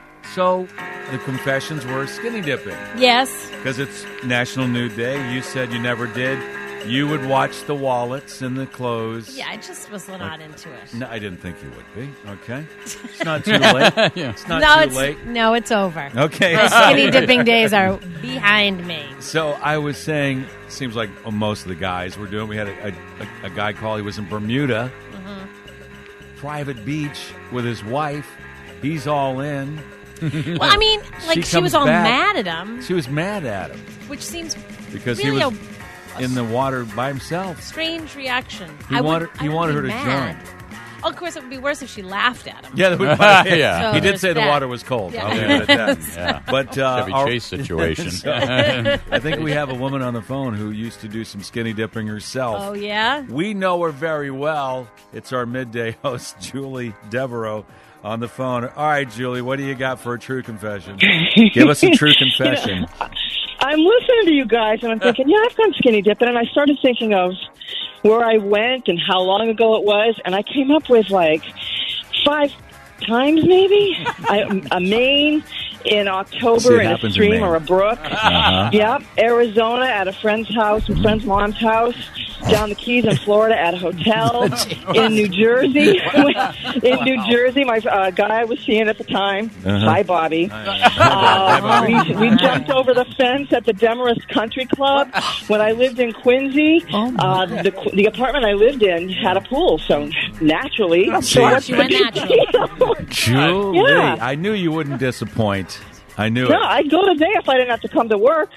[SPEAKER 10] So the confessions were skinny dipping.
[SPEAKER 11] Yes.
[SPEAKER 10] Because it's National Nude Day. You said you never did. You would watch the wallets and the clothes.
[SPEAKER 11] Yeah, I just was not into it.
[SPEAKER 10] No, I didn't think you would be. Okay. It's not too late.
[SPEAKER 12] Yeah.
[SPEAKER 10] It's not
[SPEAKER 11] no,
[SPEAKER 10] too
[SPEAKER 11] it's,
[SPEAKER 10] late.
[SPEAKER 11] No, it's over.
[SPEAKER 10] Okay.
[SPEAKER 11] The skinny dipping days are behind me.
[SPEAKER 10] So I was saying, seems like most of the guys were doing. We had a, a, a guy call. He was in Bermuda,
[SPEAKER 11] Mm-hmm.
[SPEAKER 10] private beach with his wife. He's all in.
[SPEAKER 11] Well, I mean, like she,
[SPEAKER 10] comes
[SPEAKER 11] was all
[SPEAKER 10] back.
[SPEAKER 11] mad at him,
[SPEAKER 10] She was mad at him
[SPEAKER 11] which seems
[SPEAKER 10] because
[SPEAKER 11] really
[SPEAKER 10] he was
[SPEAKER 11] a
[SPEAKER 10] in the water by himself.
[SPEAKER 11] strange reaction.
[SPEAKER 10] He
[SPEAKER 11] I
[SPEAKER 10] wanted-
[SPEAKER 11] would,
[SPEAKER 10] he
[SPEAKER 11] I would
[SPEAKER 10] wanted
[SPEAKER 11] be
[SPEAKER 10] her to
[SPEAKER 11] mad.
[SPEAKER 10] join.
[SPEAKER 11] Oh, of course, it would be worse if she laughed at him.
[SPEAKER 10] Yeah, that would,
[SPEAKER 12] Yeah.
[SPEAKER 11] So
[SPEAKER 10] he did
[SPEAKER 11] there's
[SPEAKER 10] say the
[SPEAKER 11] that.
[SPEAKER 10] water was cold.
[SPEAKER 11] Yeah.
[SPEAKER 10] I'll leave it at that.
[SPEAKER 12] Yeah.
[SPEAKER 10] But uh,
[SPEAKER 12] Chevy
[SPEAKER 10] our-
[SPEAKER 12] Chase situation.
[SPEAKER 10] So, I think we have a woman on the phone who used to do some skinny dipping herself.
[SPEAKER 11] Oh, yeah?
[SPEAKER 10] We know her very well. It's our midday host, Julie Devereaux, on the phone. All right, Julie, what do you got for a true confession? Give us a true confession.
[SPEAKER 17] You know, I'm listening to you guys, and I'm thinking, yeah, I've gone skinny dipping, and I started thinking of where I went and how long ago it was, and I came up with like five times maybe. I, a Maine in
[SPEAKER 10] See,
[SPEAKER 17] October
[SPEAKER 10] it
[SPEAKER 17] in a
[SPEAKER 10] happens in
[SPEAKER 17] stream
[SPEAKER 10] Maine.
[SPEAKER 17] or a brook.
[SPEAKER 10] Uh-huh.
[SPEAKER 17] Yep, Arizona at a friend's house, a friend's mom's house. Down the Keys in Florida at a hotel. In New Jersey, in New Jersey, my uh, guy I was seeing at the time.
[SPEAKER 10] Uh-huh.
[SPEAKER 17] Hi, Bobby.
[SPEAKER 10] Hi,
[SPEAKER 17] Uh,
[SPEAKER 10] Bobby.
[SPEAKER 17] we, we jumped over the fence at the Demarest Country Club. When I lived in Quincy, uh, the the apartment I lived in had a pool, so naturally, so what's
[SPEAKER 11] She went
[SPEAKER 17] the big
[SPEAKER 11] natural.
[SPEAKER 17] deal?
[SPEAKER 10] Julie,
[SPEAKER 17] Yeah.
[SPEAKER 10] I knew you wouldn't disappoint. I knew
[SPEAKER 17] No,
[SPEAKER 10] it.
[SPEAKER 17] I'd go today if I didn't have to come to work.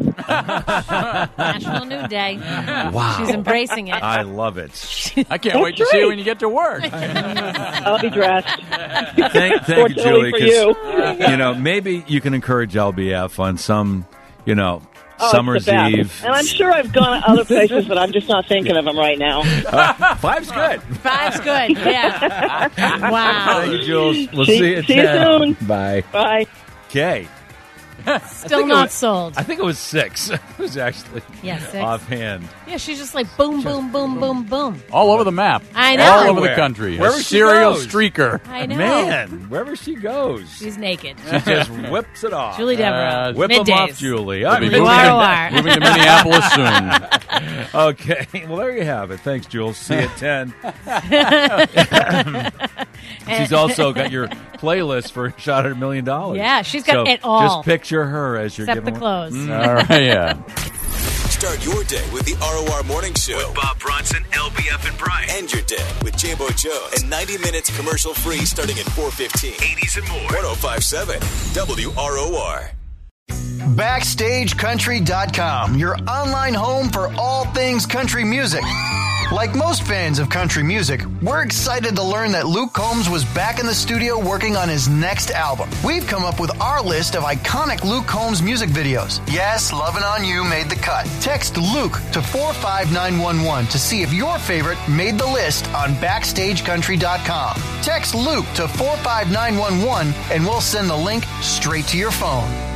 [SPEAKER 11] National Nude Day.
[SPEAKER 10] Wow.
[SPEAKER 11] She's embracing it.
[SPEAKER 10] I love it.
[SPEAKER 12] I can't wait to
[SPEAKER 17] That's
[SPEAKER 12] see you
[SPEAKER 17] right.
[SPEAKER 12] when you get to work.
[SPEAKER 17] I'll be dressed.
[SPEAKER 10] Thank, thank you,
[SPEAKER 17] Fortunately
[SPEAKER 10] Julie.
[SPEAKER 17] for
[SPEAKER 10] 'cause,
[SPEAKER 17] you.
[SPEAKER 10] you know, maybe you can encourage L B F on some, you know,
[SPEAKER 17] Oh,
[SPEAKER 10] Summer's
[SPEAKER 17] it's the best.
[SPEAKER 10] Eve.
[SPEAKER 17] And I'm sure I've gone to other places, but I'm just not thinking of them right now.
[SPEAKER 10] Uh, five's good.
[SPEAKER 11] Five's good. Yeah. Wow.
[SPEAKER 10] Thank you, Jules. We'll
[SPEAKER 17] See-
[SPEAKER 10] see, you at
[SPEAKER 17] see you
[SPEAKER 10] ten.
[SPEAKER 17] soon.
[SPEAKER 10] Bye.
[SPEAKER 17] Bye.
[SPEAKER 10] Okay.
[SPEAKER 11] Still not
[SPEAKER 10] was,
[SPEAKER 11] sold.
[SPEAKER 10] I think it was six. It was actually
[SPEAKER 11] yeah, six.
[SPEAKER 10] offhand.
[SPEAKER 11] Yeah, she's just like boom, boom, boom, boom, boom.
[SPEAKER 12] All over the map.
[SPEAKER 11] I know.
[SPEAKER 12] All over
[SPEAKER 10] Everywhere.
[SPEAKER 12] the country.
[SPEAKER 10] Wherever
[SPEAKER 12] a
[SPEAKER 10] she
[SPEAKER 12] serial
[SPEAKER 10] goes.
[SPEAKER 12] streaker.
[SPEAKER 11] I know.
[SPEAKER 10] Man, wherever she goes.
[SPEAKER 11] She's naked.
[SPEAKER 10] She just whips it off.
[SPEAKER 11] Julie Devereaux.
[SPEAKER 10] Uh, whip them
[SPEAKER 11] Middays.
[SPEAKER 10] off, Julie.
[SPEAKER 12] We'll
[SPEAKER 10] All
[SPEAKER 12] be
[SPEAKER 10] right,
[SPEAKER 12] moving,
[SPEAKER 11] War,
[SPEAKER 12] to, moving to Minneapolis soon.
[SPEAKER 10] Okay, well, there you have it. Thanks, Jules. See you at ten. She's also got your playlist for a shot at a million dollars.
[SPEAKER 11] Yeah, she's got
[SPEAKER 10] so
[SPEAKER 11] it all.
[SPEAKER 10] Just picture her as you're
[SPEAKER 11] Except
[SPEAKER 10] giving
[SPEAKER 11] the clothes.
[SPEAKER 10] Mm.
[SPEAKER 12] All right, yeah.
[SPEAKER 9] Start your day with the R O R Morning Show.
[SPEAKER 15] With Bob Bronson, L B F, and Brian.
[SPEAKER 9] End your day with J-Bo Jones. And ninety minutes commercial free starting at four fifteen.
[SPEAKER 15] eighties and more.
[SPEAKER 9] one oh five point seven W R O R.
[SPEAKER 1] Backstage Country dot com, your online home for all things country music. Like most fans of country music, we're excited to learn that Luke Combs was back in the studio working on his next album. We've come up with our list of iconic Luke Combs music videos. Yes, Lovin' On You made the cut. Text Luke to four five nine one one to see if your favorite made the list on Backstage Country dot com. Text Luke to four five nine one one and we'll send the link straight to your phone.